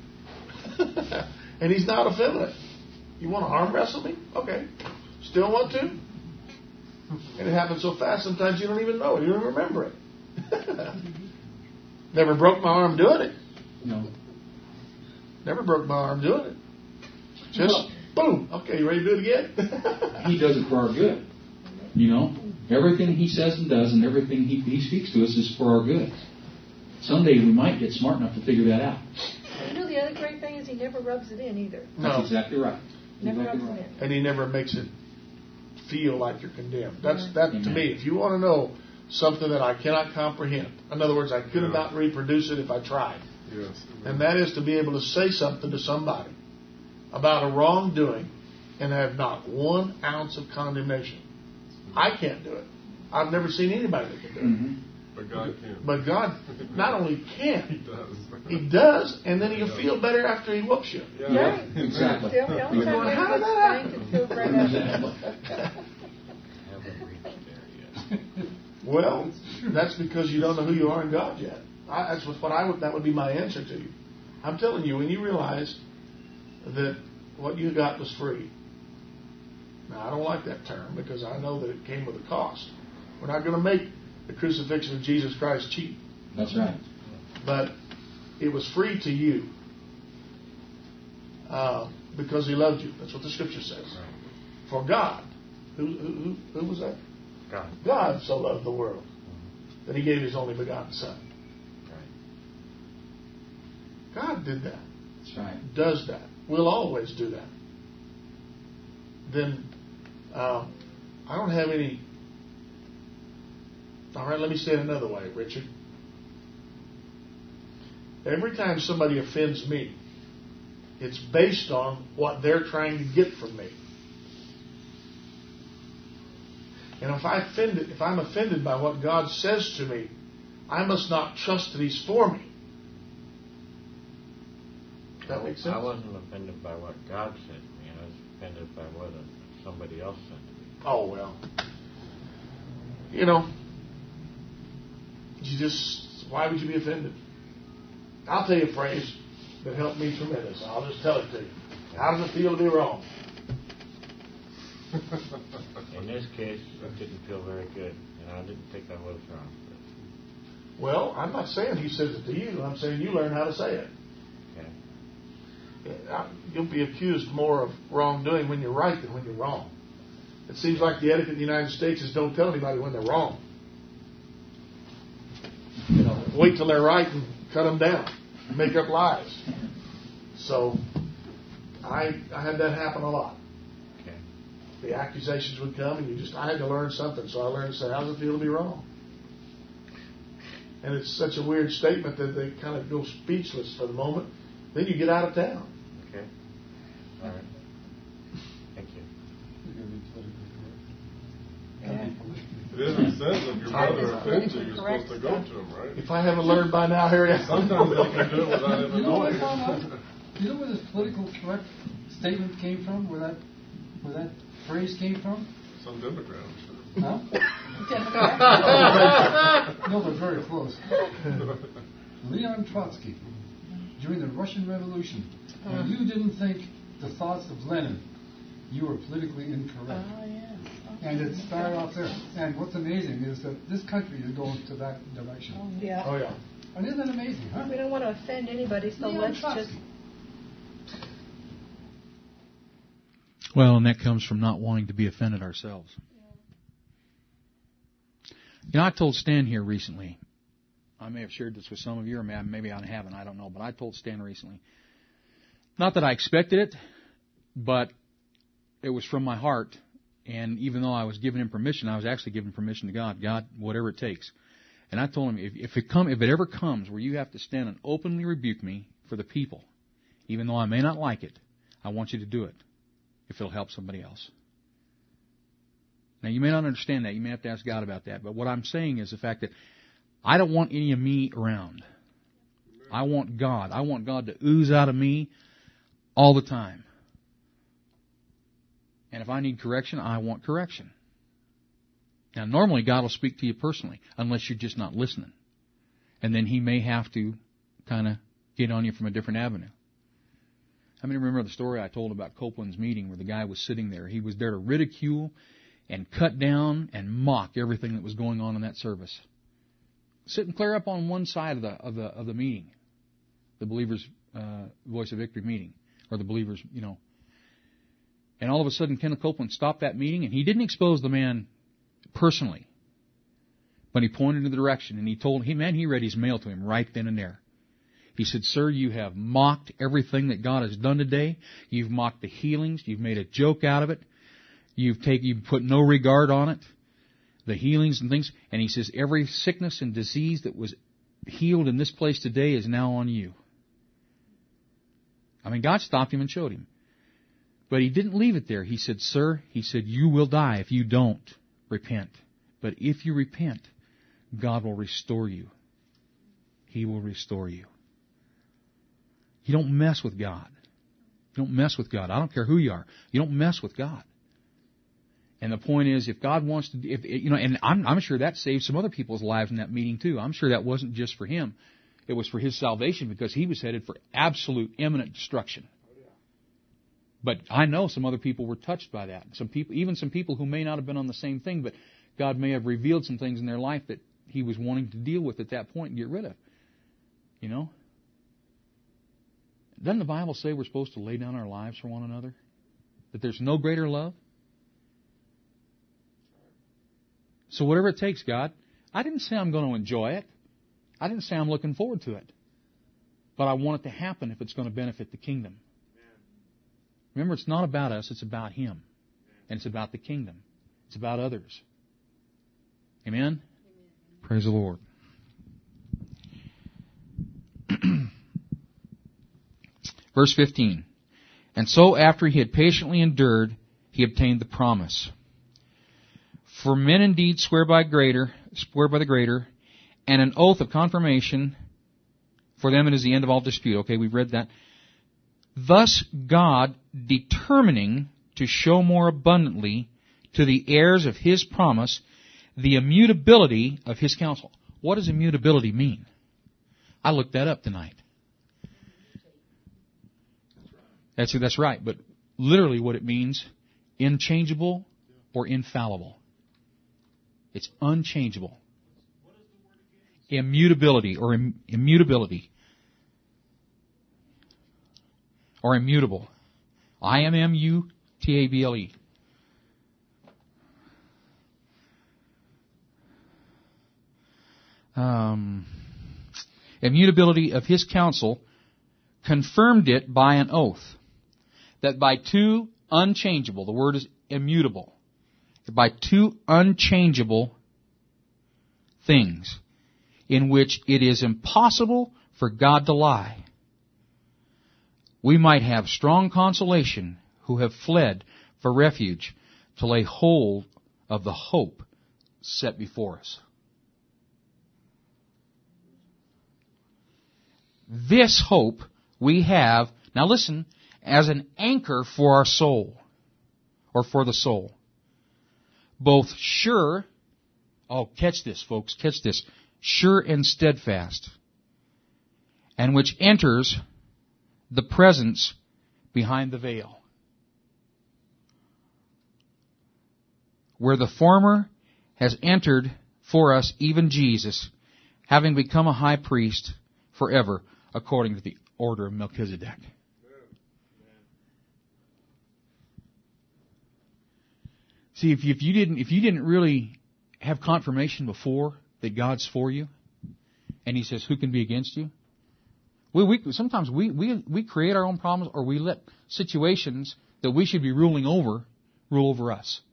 And he's not effeminate. You want to arm wrestle me? Okay. Still want to? And it happens so fast sometimes you don't even know it. You don't remember it. Never broke my arm doing it. No. Never broke my arm doing it. Just boom. Okay, you ready to do it again? He does it for our good. Everything he says and does and everything he speaks to us is for our good. Someday we might get smart enough to figure that out. The other great thing is he never rubs it in either. No. That's exactly right. Never Exactly rubs right. it in. And he never makes it feel like you're condemned. That's Right. that Amen. to me. If you want to know something that I cannot comprehend, in other words, I could not reproduce it if I tried. Yes. And that is to be able to say something to somebody about a wrongdoing and have not 1 ounce of condemnation. I can't do it. I've never seen anybody that can do it. Mm-hmm. But God can. But God not only He can, does. He does, and then He'll feel better after He whoops you. Yeah. Right. Exactly. The only time You're going, we how did have that to feel great after. Haven't reached there yet. Well, that's because you don't know who you are in God yet. That would be my answer to you. I'm telling you, when you realize that what you got was free. Now, I don't like that term because I know that it came with a cost. We're not going to make the crucifixion of Jesus Christ cheap. That's right. But it was free to you because He loved you. That's what the Scripture says. For God, who was that? God. God so loved the world that He gave His only begotten Son. God did that. That's right. Does that. Will always do that. Then I don't have any. All right, let me say it another way, Richard. Every time somebody offends me, It's based on what they're trying to get from me. And if I'm offended by what God says to me, I must not trust that He's for me. Does that make sense? I wasn't offended by what God said to me. I was offended by what somebody else said to me. Oh, well. Why would you be offended? I'll tell you a phrase that helped me tremendous. I'll just tell it to you. How does it feel to be wrong? In this case, it didn't feel very good, and I didn't think I was wrong. Well, I'm not saying he says it to you. I'm saying you learn how to say it. Okay. You'll be accused more of wrongdoing when you're right than when you're wrong. It seems like the etiquette in the United States is don't tell anybody when they're wrong. Wait till they're right and cut them down. Make up lies. So, I had that happen a lot. Okay. The accusations would come, and I had to learn something. So I learned to say, how does it feel to be wrong? And it's such a weird statement that they kind of go speechless for the moment. Then you get out of town. Okay. All right. Thank you. It isn't says if your brother offends you, you're supposed to go to him, right? If I haven't learned by now, Harry, sometimes they can do it without even knowing. You know where this political correct statement came from? Where that phrase came from? Some Democrat, I'm sure. Huh? No, but very close. Leon Trotsky, during the Russian Revolution, when you didn't think the thoughts of Lenin, you were politically incorrect. Oh, yes. And it started off there. And what's amazing is that this country is going to that direction. Yeah. Oh, yeah. And isn't that amazing, huh? We don't want to offend anybody, so Leon let's Trotsky. just... Well, and that comes from not wanting to be offended ourselves. I told Stan here recently, I may have shared this with some of you, or maybe I haven't, I don't know, but I told Stan recently, not that I expected it, but it was from my heart, and even though I was giving him permission, I was actually giving permission to God. God, whatever it takes. And I told him, if it ever comes where you have to stand and openly rebuke me for the people, even though I may not like it, I want you to do it, if it'll help somebody else. Now, you may not understand that. You may have to ask God about that. But what I'm saying is the fact that I don't want any of me around. I want God. I want God to ooze out of me all the time. And if I need correction, I want correction. Now, normally God will speak to you personally, unless you're just not listening. And then He may have to kind of get on you from a different avenue. How many remember the story I told about Copeland's meeting where the guy was sitting there? He was there to ridicule and cut down and mock everything that was going on in that service. Sitting clear up on one side of the meeting, the Believers' Voice of Victory meeting, or the Believers, And all of a sudden, Kenneth Copeland stopped that meeting, and he didn't expose the man personally, but he pointed in the direction, and he told him, he read his mail to him right then and there. He said, "Sir, you have mocked everything that God has done today. You've mocked the healings. You've made a joke out of it. You've put no regard on it, the healings and things." And he says, "Every sickness and disease that was healed in this place today is now on you." I mean, God stopped him and showed him. But he didn't leave it there. He said, "Sir," he said, "you will die if you don't repent. But if you repent, God will restore you. He will restore you." You don't mess with God. You don't mess with God. I don't care who you are. You don't mess with God. And the point is, if God wants to, and I'm sure that saved some other people's lives in that meeting too. I'm sure that wasn't just for him. It was for his salvation, because he was headed for absolute imminent destruction. But I know some other people were touched by that. Some people who may not have been on the same thing, but God may have revealed some things in their life that He was wanting to deal with at that point and get rid of. Doesn't the Bible say we're supposed to lay down our lives for one another? That there's no greater love? So whatever it takes, God, I didn't say I'm going to enjoy it. I didn't say I'm looking forward to it. But I want it to happen if it's going to benefit the kingdom. Remember, it's not about us, it's about Him. And it's about the kingdom. It's about others. Amen? Amen. Praise the Lord. Verse 15. And so after he had patiently endured, he obtained the promise. For men indeed swear by the greater, and an oath of confirmation, for them it is the end of all dispute. Okay, we've read that. Thus God, determining to show more abundantly to the heirs of his promise the immutability of his counsel. What does immutability mean? I looked that up tonight. That's right, but literally what it means, unchangeable or infallible. It's unchangeable. Immutability or immutability. Or immutable. I-M-M-U-T-A-B-L-E. Immutability of his counsel, confirmed it by an oath, that by two unchangeable, the word is immutable, by two unchangeable things, in which it is impossible for God to lie, we might have strong consolation who have fled for refuge to lay hold of the hope set before us. This hope we have, now listen, as an anchor for our soul, or for the soul. Both sure, catch this folks, catch this, sure and steadfast, and which enters the presence behind the veil, where the former has entered for us, even Jesus, having become a high priest forever, according to the order of Melchizedek. See, if you didn't really have confirmation before that God's for you, and He says, "Who can be against you?" Sometimes we create our own problems, or we let situations that we should be ruling over rule over us.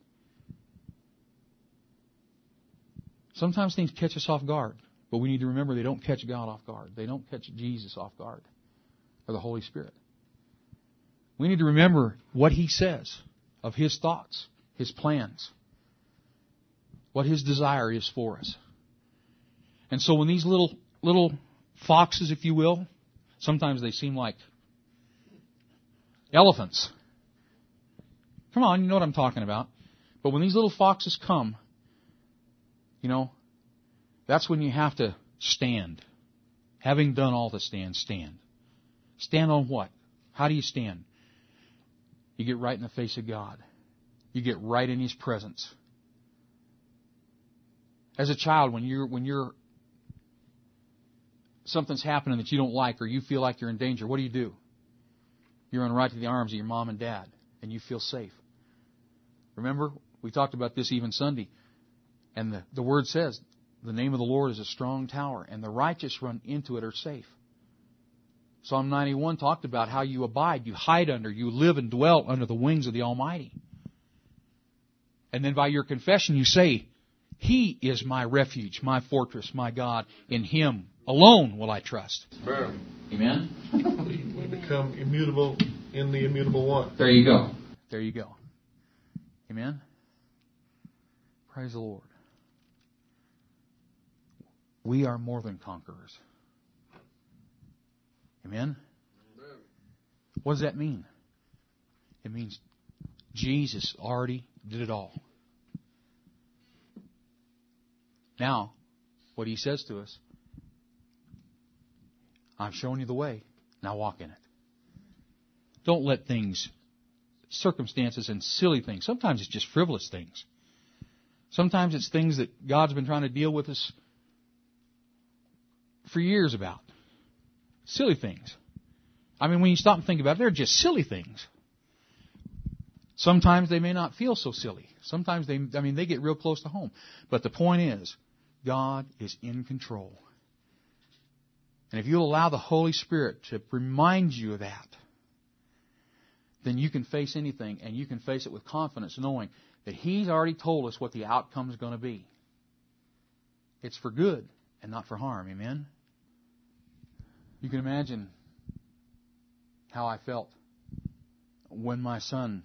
Sometimes things catch us off guard, but we need to remember they don't catch God off guard. They don't catch Jesus off guard, or the Holy Spirit. We need to remember what He says of His thoughts, His plans, what His desire is for us. And so when these little foxes, if you will, sometimes they seem like elephants. Come on, you know what I'm talking about. But when these little foxes come, that's when you have to stand. Having done all to stand, stand. Stand on what? How do you stand? You get right in the face of God. You get right in His presence. As a child, when you're something's happening that you don't like, or you feel like you're in danger, what do? You run right to the arms of your mom and dad, and you feel safe. Remember, we talked about this even Sunday, and the Word says, the name of the Lord is a strong tower, and the righteous run into it are safe. Psalm 91 talked about how you abide, you hide under, you live and dwell under the wings of the Almighty. And then by your confession you say, He is my refuge, my fortress, my God. In Him alone will I trust. Amen. Amen? We become immutable in the immutable one. There you go. There you go. Amen? Praise the Lord. We are more than conquerors. Amen? What does that mean? It means Jesus already did it all. Now, what He says to us, I've shown you the way. Now walk in it. Don't let things, circumstances and silly things, sometimes it's just frivolous things. Sometimes it's things that God's been trying to deal with us for years about. Silly things. I mean, when you stop and think about it, they're just silly things. Sometimes they may not feel so silly. Sometimes they get real close to home. But the point is, God is in control. And if you allow the Holy Spirit to remind you of that, then you can face anything, and you can face it with confidence, knowing that He's already told us what the outcome is going to be. It's for good and not for harm. Amen? You can imagine how I felt when my son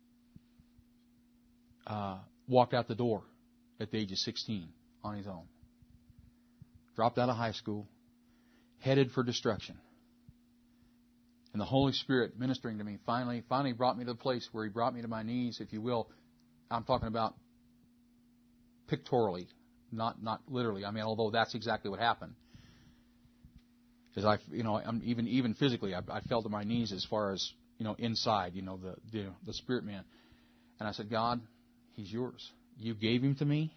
walked out the door at the age of 16 on his own. Dropped out of high school, headed for destruction. And the Holy Spirit ministering to me finally brought me to the place where He brought me to my knees, if you will. I'm talking about pictorially, not literally. I mean, although that's exactly what happened. Because even physically, I fell to my knees as far as, inside, the spirit man. And I said, God, he's yours. You gave him to me.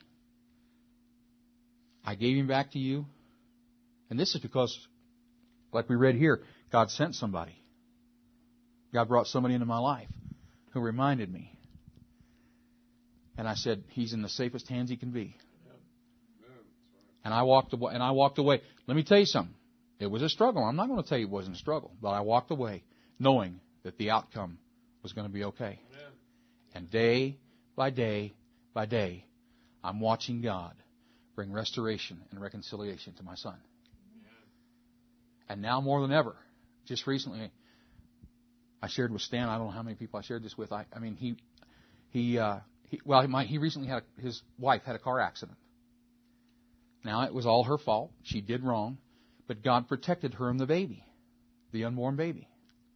I gave him back to you. And this is because, like we read here, God sent somebody. God brought somebody into my life who reminded me. And I said, he's in the safest hands he can be. And I walked away. Let me tell you something. It was a struggle. I'm not going to tell you it wasn't a struggle. But I walked away knowing that the outcome was going to be okay. And day by day by day, I'm watching God bring restoration and reconciliation to my son. And now more than ever, just recently, I shared with Stan. I don't know how many people I shared this with. He recently his wife had a car accident. Now it was all her fault. She did wrong, but God protected her and the baby, the unborn baby.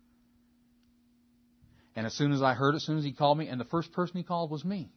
And as soon as he called me, and the first person he called was me.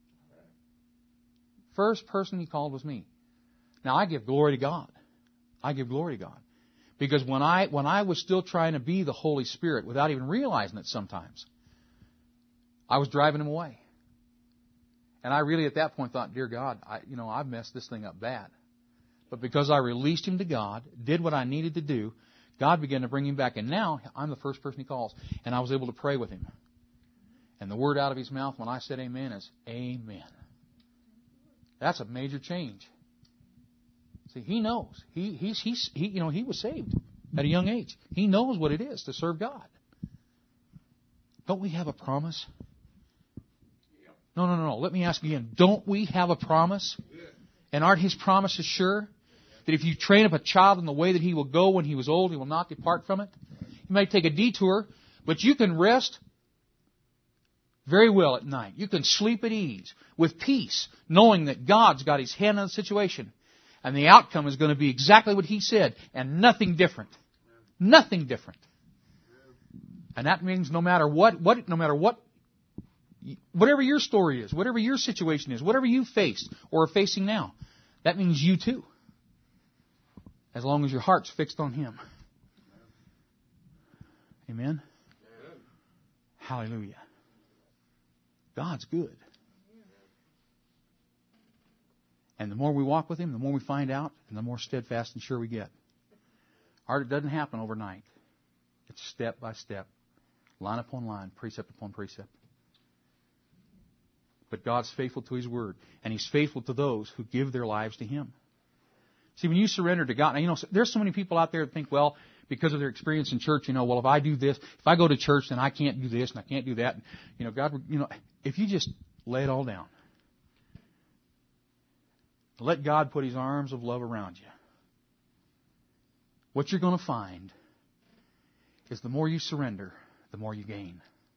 First person he called was me. Now I give glory to God. I give glory to God. Because when I was still trying to be the Holy Spirit without even realizing it sometimes, I was driving him away. And I really at that point thought, dear God, I've messed this thing up bad. But because I released him to God, did what I needed to do, God began to bring him back. And now I'm the first person he calls. And I was able to pray with him. And the word out of his mouth when I said amen is amen. That's a major change. See, he knows. He was saved at a young age. He knows what it is to serve God. Don't we have a promise? No. Let me ask again. Don't we have a promise? And aren't His promises sure? That if you train up a child in the way that he will go when he was old, he will not depart from it. He might take a detour, but you can rest very well at night. You can sleep at ease, with peace, knowing that God's got His hand on the situation. And the outcome is going to be exactly what He said, and nothing different. Nothing different. And that means no matter what, whatever your story is, whatever your situation is, whatever you faced or are facing now, that means you too. As long as your heart's fixed on Him. Amen? Hallelujah. God's good. And the more we walk with Him, the more we find out, and the more steadfast and sure we get. It doesn't happen overnight. It's step by step, line upon line, precept upon precept. But God's faithful to His Word, and He's faithful to those who give their lives to Him. See, when you surrender to God, now, there's so many people out there that think, well, because of their experience in church, well, if I do this, if I go to church, then I can't do this and I can't do that. God, if you just lay it all down, let God put His arms of love around you, what you're going to find is the more you surrender, the more you gain.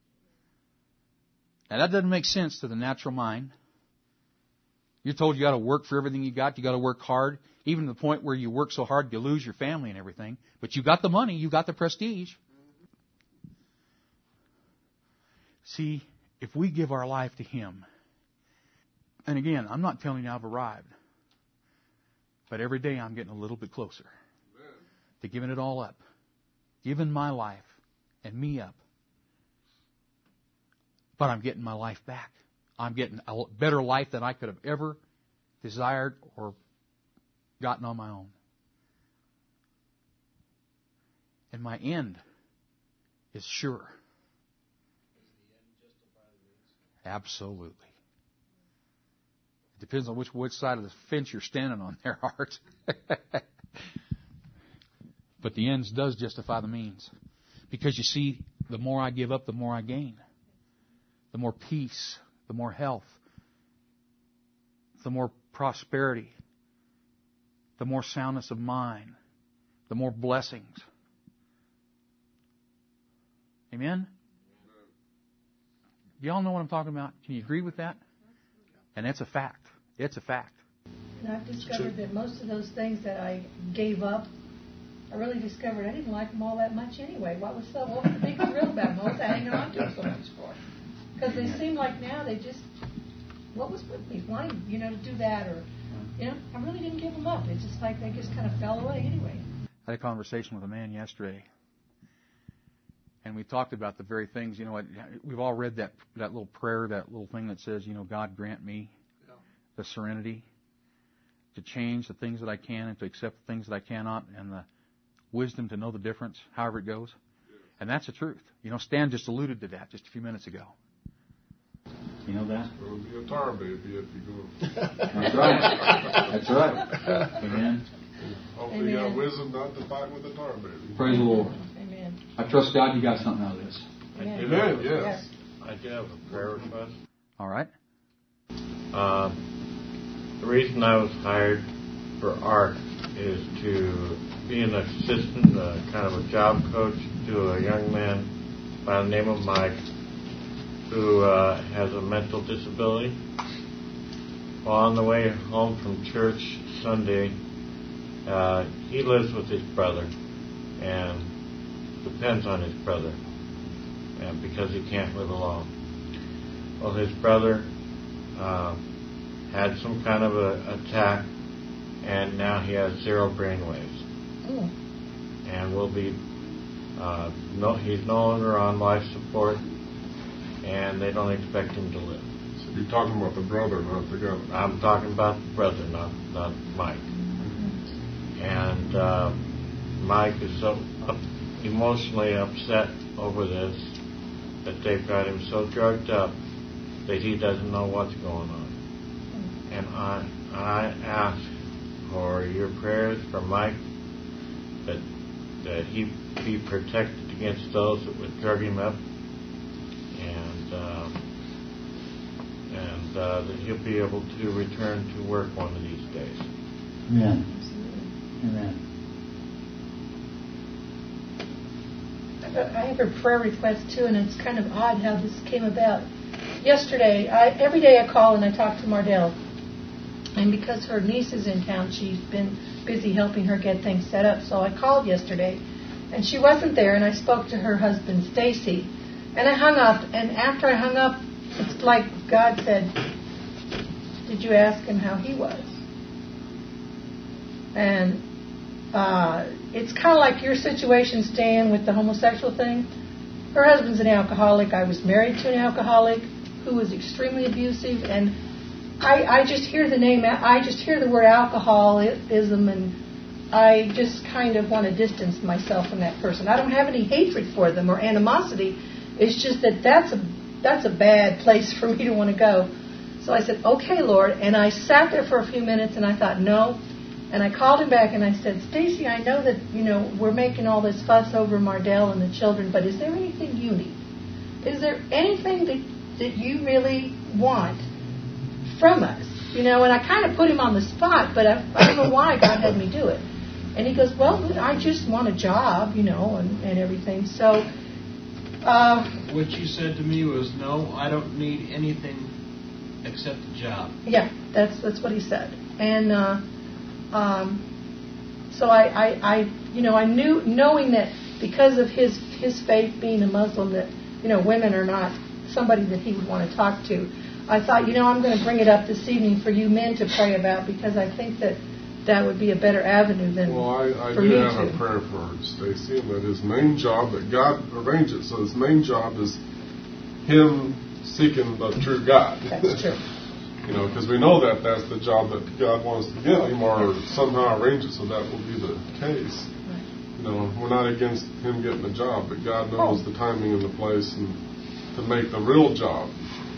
Now, that doesn't make sense to the natural mind. You're told you got to work for everything you got. You got to work hard, even to the point where you work so hard you lose your family and everything. But you got the money, you got the prestige. See, if we give our life to Him, and again, I'm not telling you I've arrived, but every day I'm getting a little bit closer to giving it all up, giving my life and me up. But I'm getting my life back. I'm getting a better life than I could have ever desired or gotten on my own. And my end is sure. Absolutely. It depends on which side of the fence you're standing on there, Art. But the ends does justify the means. Because you see, the more I give up, the more I gain. The more peace, the more health, the more prosperity, the more soundness of mind, the more blessings. Amen? y'all know what I'm talking about? Can you agree with that? And that's a fact. It's a fact. And I've discovered that most of those things that I gave up, I really discovered I didn't like them all that much anyway. What was the big thrill about them? What was I hanging on to them so much for? Because they seem like now they just, what was with me? Wanting, to do that or, I really didn't give them up. It's just like they just kind of fell away anyway. I had a conversation with a man yesterday, and we talked about the very things, we've all read that little prayer, that little thing that says, God grant me the serenity to change the things that I can and to accept the things that I cannot, and the wisdom to know the difference, however it goes. And that's the truth. Stan just alluded to that just a few minutes ago. You know that? It'll be a tar baby if you go. That's right. That's right. Amen. Hopefully you have wisdom not to fight with a tar baby. Praise the Lord. Amen. I trust God you got something out of this. Amen, yes. I do have a prayer request. All right. The reason I was hired for ARC is to be an assistant, kind of a job coach to a young man by the name of Mike who has a mental disability. Well, on the way home from church Sunday, he lives with his brother and depends on his brother because he can't live alone. Well, his brother had some kind of a attack, and now he has 0 brainwaves. And will be he's no longer on life support, and they don't expect him to live. So you're talking about the brother, not the governor. I'm talking about the brother, not Mike. And Mike is so emotionally upset over this that they've got him so drugged up that he doesn't know what's going on. And I ask for your prayers for Mike, that he be protected against those that would drug him up, and that he'll be able to return to work one of these days. Amen. Amen. I have a prayer request too, and it's kind of odd how this came about. Yesterday, every day I call and I talk to Mardell, and because her niece is in town, she's been busy helping her get things set up. So I called yesterday, and she wasn't there, and I spoke to her husband, Stacy, and I hung up. And after I hung up, it's like God said, "Did you ask him how he was?" And it's kind of like your situation, Stan, with the homosexual thing. Her husband's an alcoholic. I was married to an alcoholic who was extremely abusive, and I just hear the name, I just hear the word alcoholism, and I just kind of want to distance myself from that person. I don't have any hatred for them or animosity. It's just that that's a bad place for me to want to go. So I said, "Okay, Lord," and I sat there for a few minutes, and I thought, no. And I called him back and I said, "Stacy, I know that, we're making all this fuss over Mardell and the children, but is there anything you need? Is there anything that you really want from us?" And I kind of put him on the spot, but I don't know why God had me do it. And he goes, "Well, I just want a job, and everything." So what you said to me was, "No, I don't need anything except a job." Yeah, that's what he said. And so I knew, knowing that because of his faith being a Muslim, that women are not somebody that he would want to talk to. I thought, I'm going to bring it up this evening for you men to pray about, because I think that would be a better avenue than I for do me have a prayer for Stacy, and that his main job, that God arranged it so his main job is him seeking the true God. That's true. Because we know that that's the job that God wants to give him, or somehow arrange it so that will be the case. Right. We're not against him getting a job, but God knows the timing and the place, and to make the real job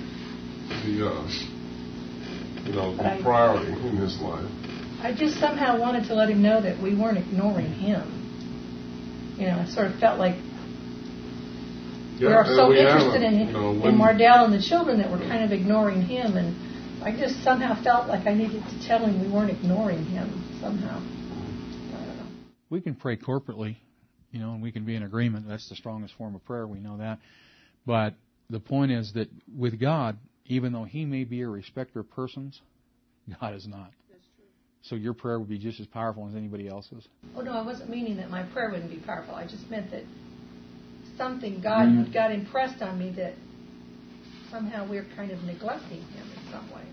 the priority in his life. I just somehow wanted to let him know that we weren't ignoring him. I sort of felt like we are so interested in Mardell and the children that we're kind of ignoring him, and I just somehow felt like I needed to tell him we weren't ignoring him somehow. I don't know. We can pray corporately, and we can be in agreement. That's the strongest form of prayer. We know that. But the point is that with God, even though He may be a respecter of persons, God is not. That's true. So your prayer would be just as powerful as anybody else's? Oh, no, I wasn't meaning that my prayer wouldn't be powerful. I just meant that something God got impressed on me that somehow we're kind of neglecting Him in some way.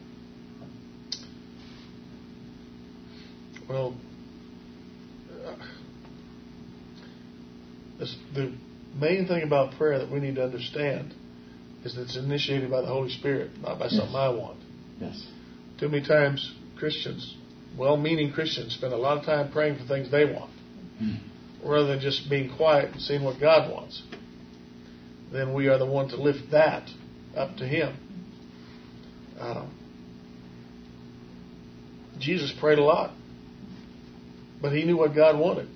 Well, the main thing about prayer that we need to understand is that it's initiated by the Holy Spirit, not by something I want. Yes. Too many times Christians, well-meaning Christians, spend a lot of time praying for things they want, rather than just being quiet and seeing what God wants. Then we are the one to lift that up to Him. Jesus prayed a lot, but He knew what God wanted.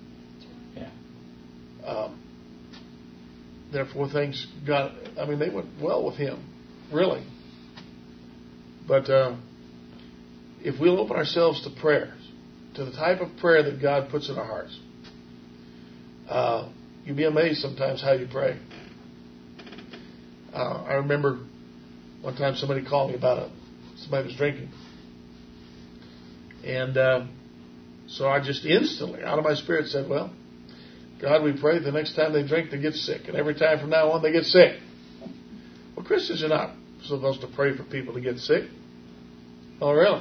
Yeah. Therefore, things got, they went well with Him, really. But if we'll open ourselves to prayers, to the type of prayer that God puts in our hearts, you'd be amazed sometimes how you pray. I remember one time somebody called me about somebody was drinking. And so I just instantly, out of my spirit, said, well, God, we pray the next time they drink, they get sick. And every time from now on, they get sick. Well, Christians are not supposed to pray for people to get sick. Oh, really?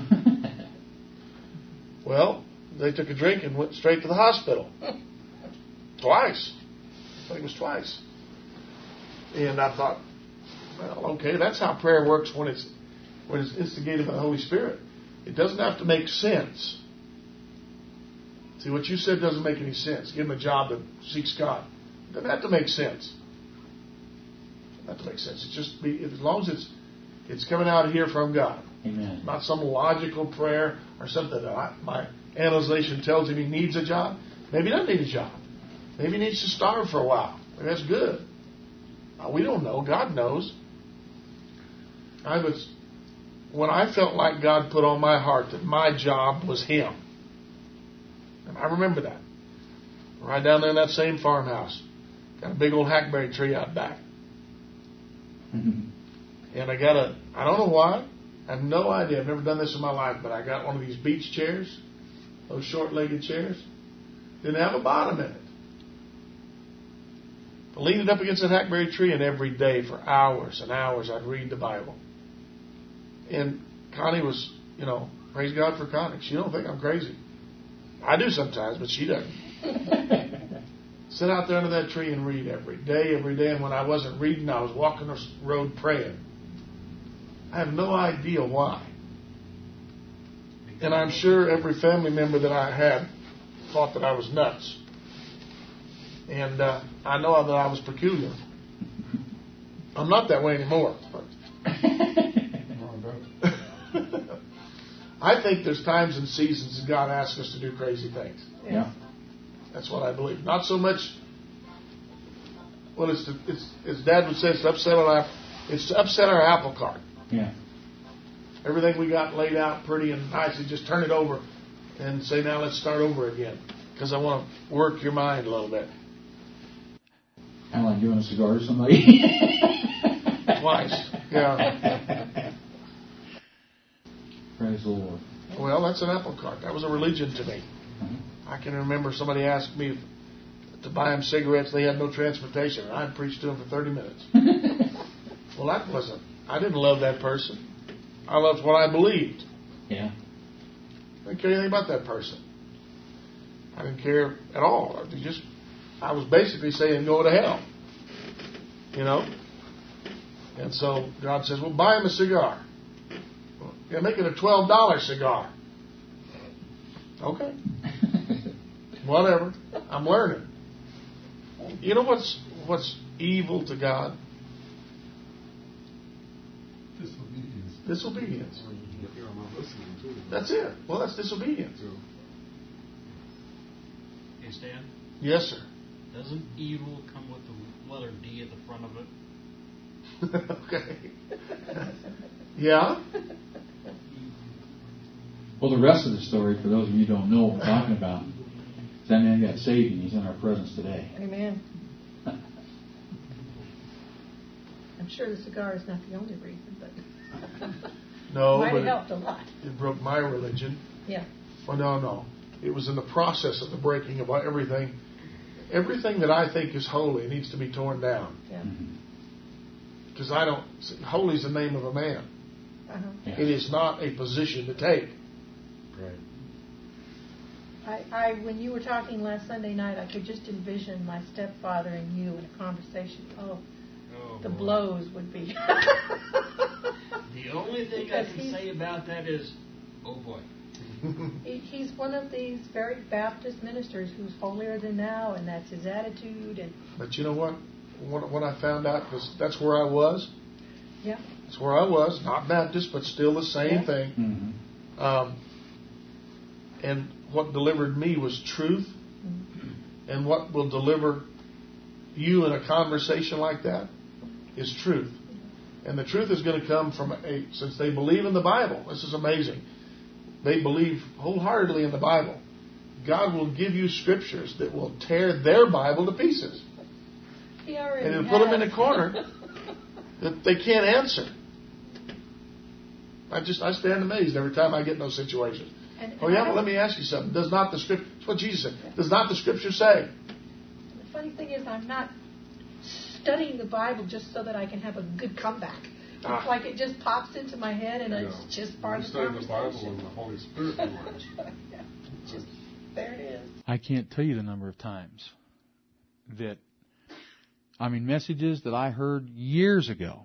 Well, they took a drink and went straight to the hospital. Twice. I think it was twice. And I thought, well, okay, that's how prayer works when it's instigated by the Holy Spirit. It doesn't have to make sense. See, what you said doesn't make any sense. Give him a job that seeks God. It doesn't have to make sense. It doesn't have to make sense. It's just as long as it's coming out of here from God. Amen. Not some logical prayer or something that my analyzation tells him he needs a job. Maybe he doesn't need a job. Maybe he needs to starve for a while. Maybe that's good. We don't know. God knows. When I felt like God put on my heart that my job was Him. And I remember that. Right down there in that same farmhouse. Got a big old hackberry tree out back. And I don't know why. I have no idea. I've never done this in my life, but I got one of these beach chairs. Those short-legged chairs. Didn't have a bottom in it. I leaned it up against that hackberry tree, and every day for hours and hours I'd read the Bible. And Connie was, praise God for Connie. She don't think I'm crazy. I do sometimes, but she doesn't. Sit out there under that tree and read every day. And when I wasn't reading, I was walking the road praying. I have no idea why. And I'm sure every family member that I had thought that I was nuts. And I know that I was peculiar. I'm not that way anymore. I think there's times and seasons that God asks us to do crazy things. Yeah. That's what I believe. Not so much. Well, it's as Dad would say, it's to upset our apple cart. Yeah. Everything we got laid out pretty and nice, and just turn it over and say, now let's start over again. Because I want to work your mind a little bit. Kind of like giving a cigar to somebody. Twice. Yeah. Praise the Lord. Well, that's an apple cart. That was a religion to me. I can remember somebody asked me to buy them cigarettes. They had no transportation. And I preached to them for 30 minutes. Well, I didn't love that person. I loved what I believed. Yeah. I didn't care anything about that person. I didn't care at all. I was basically saying, go to hell. And so God says, well, buy him a cigar. Yeah, make it a $12 cigar. Okay. Whatever. I'm learning. You know what's evil to God? Disobedience. That's it. Well, that's disobedience. Hey, Stan? Yes, sir. Doesn't evil come with the letter D at the front of it? Okay. Yeah? Well, the rest of the story, for those of you who don't know what we're talking about, is that man got saved and he's in our presence today. Amen. I'm sure the cigar is not the only reason, but No, might but have helped a lot. it broke my religion. Yeah. Well, no. It was in the process of the breaking of everything. Everything that I think is holy needs to be torn down. Yeah. Because holy is the name of a man. Uh-huh. Yes. It is not a position to take. Right. When you were talking last Sunday night, I could just envision my stepfather and you in a conversation. Oh, the boy. blows would be. The only thing I can say about that is, oh boy. He's one of these very Baptist ministers who's holier than thou, and that's his attitude. And But you know what? When I found out, because that's where I was. yeah, That's where I was. Not Baptist, but still the same thing. Mm-hmm. And what delivered me was truth. And what will deliver you in a conversation like that is truth. And the truth is going to come from since they believe in the Bible. This is amazing. They believe wholeheartedly in the Bible. God will give you scriptures that will tear their Bible to pieces. he already And it'll put them in a corner that they can't answer. I stand amazed every time I get in those situations. Let me ask you something. Does not the scripture? That's what Jesus said. Does not the scripture say? The funny thing is, I'm not studying the Bible just so that I can have a good comeback. It's like it just pops into my head, and it's just part of the conversation. You study the Bible and the Holy Spirit works. There it is. I can't tell you the number of times that, messages that I heard years ago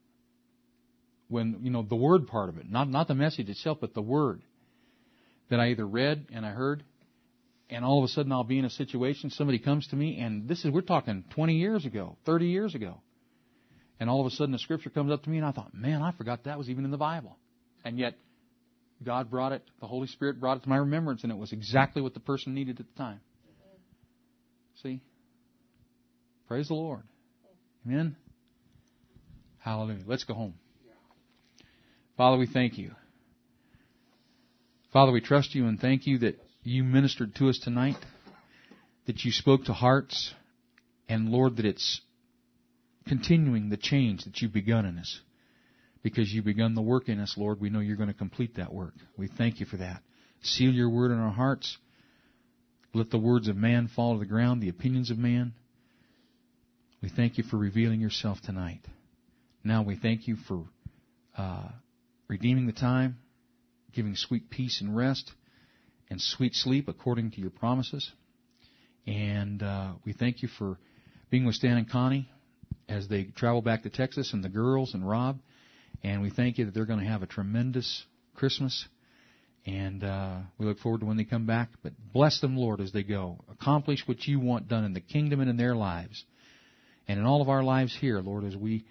when, the word part of it, not the message itself, but the word that I either read and I heard, and all of a sudden I'll be in a situation, somebody comes to me, and we're talking 20 years ago, 30 years ago, and all of a sudden the scripture comes up to me, and I thought, man, I forgot that was even in the Bible. And yet, God brought it, the Holy Spirit brought it to my remembrance, and it was exactly what the person needed at the time. See? Praise the Lord. Amen? Hallelujah. Let's go home. Father, we thank you. Father, we trust you and thank you that you ministered to us tonight, that you spoke to hearts, and Lord, that it's continuing the change that you've begun in us. Because you've begun the work in us, Lord, we know you're going to complete that work. We thank you for that. Seal your word in our hearts. Let the words of man fall to the ground, the opinions of man. We thank you for revealing yourself tonight. Now we thank you for redeeming the time, giving sweet peace and rest, and sweet sleep according to your promises. And we thank you for being with Stan and Connie as they travel back to Texas, and the girls and Rob. And we thank you that they're going to have a tremendous Christmas. And we look forward to when they come back. But bless them, Lord, as they go. Accomplish what you want done in the kingdom and in their lives. And in all of our lives here, Lord, as we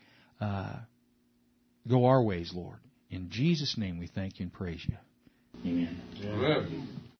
go our ways, Lord. In Jesus' name we thank you and praise you. Amen. Amen.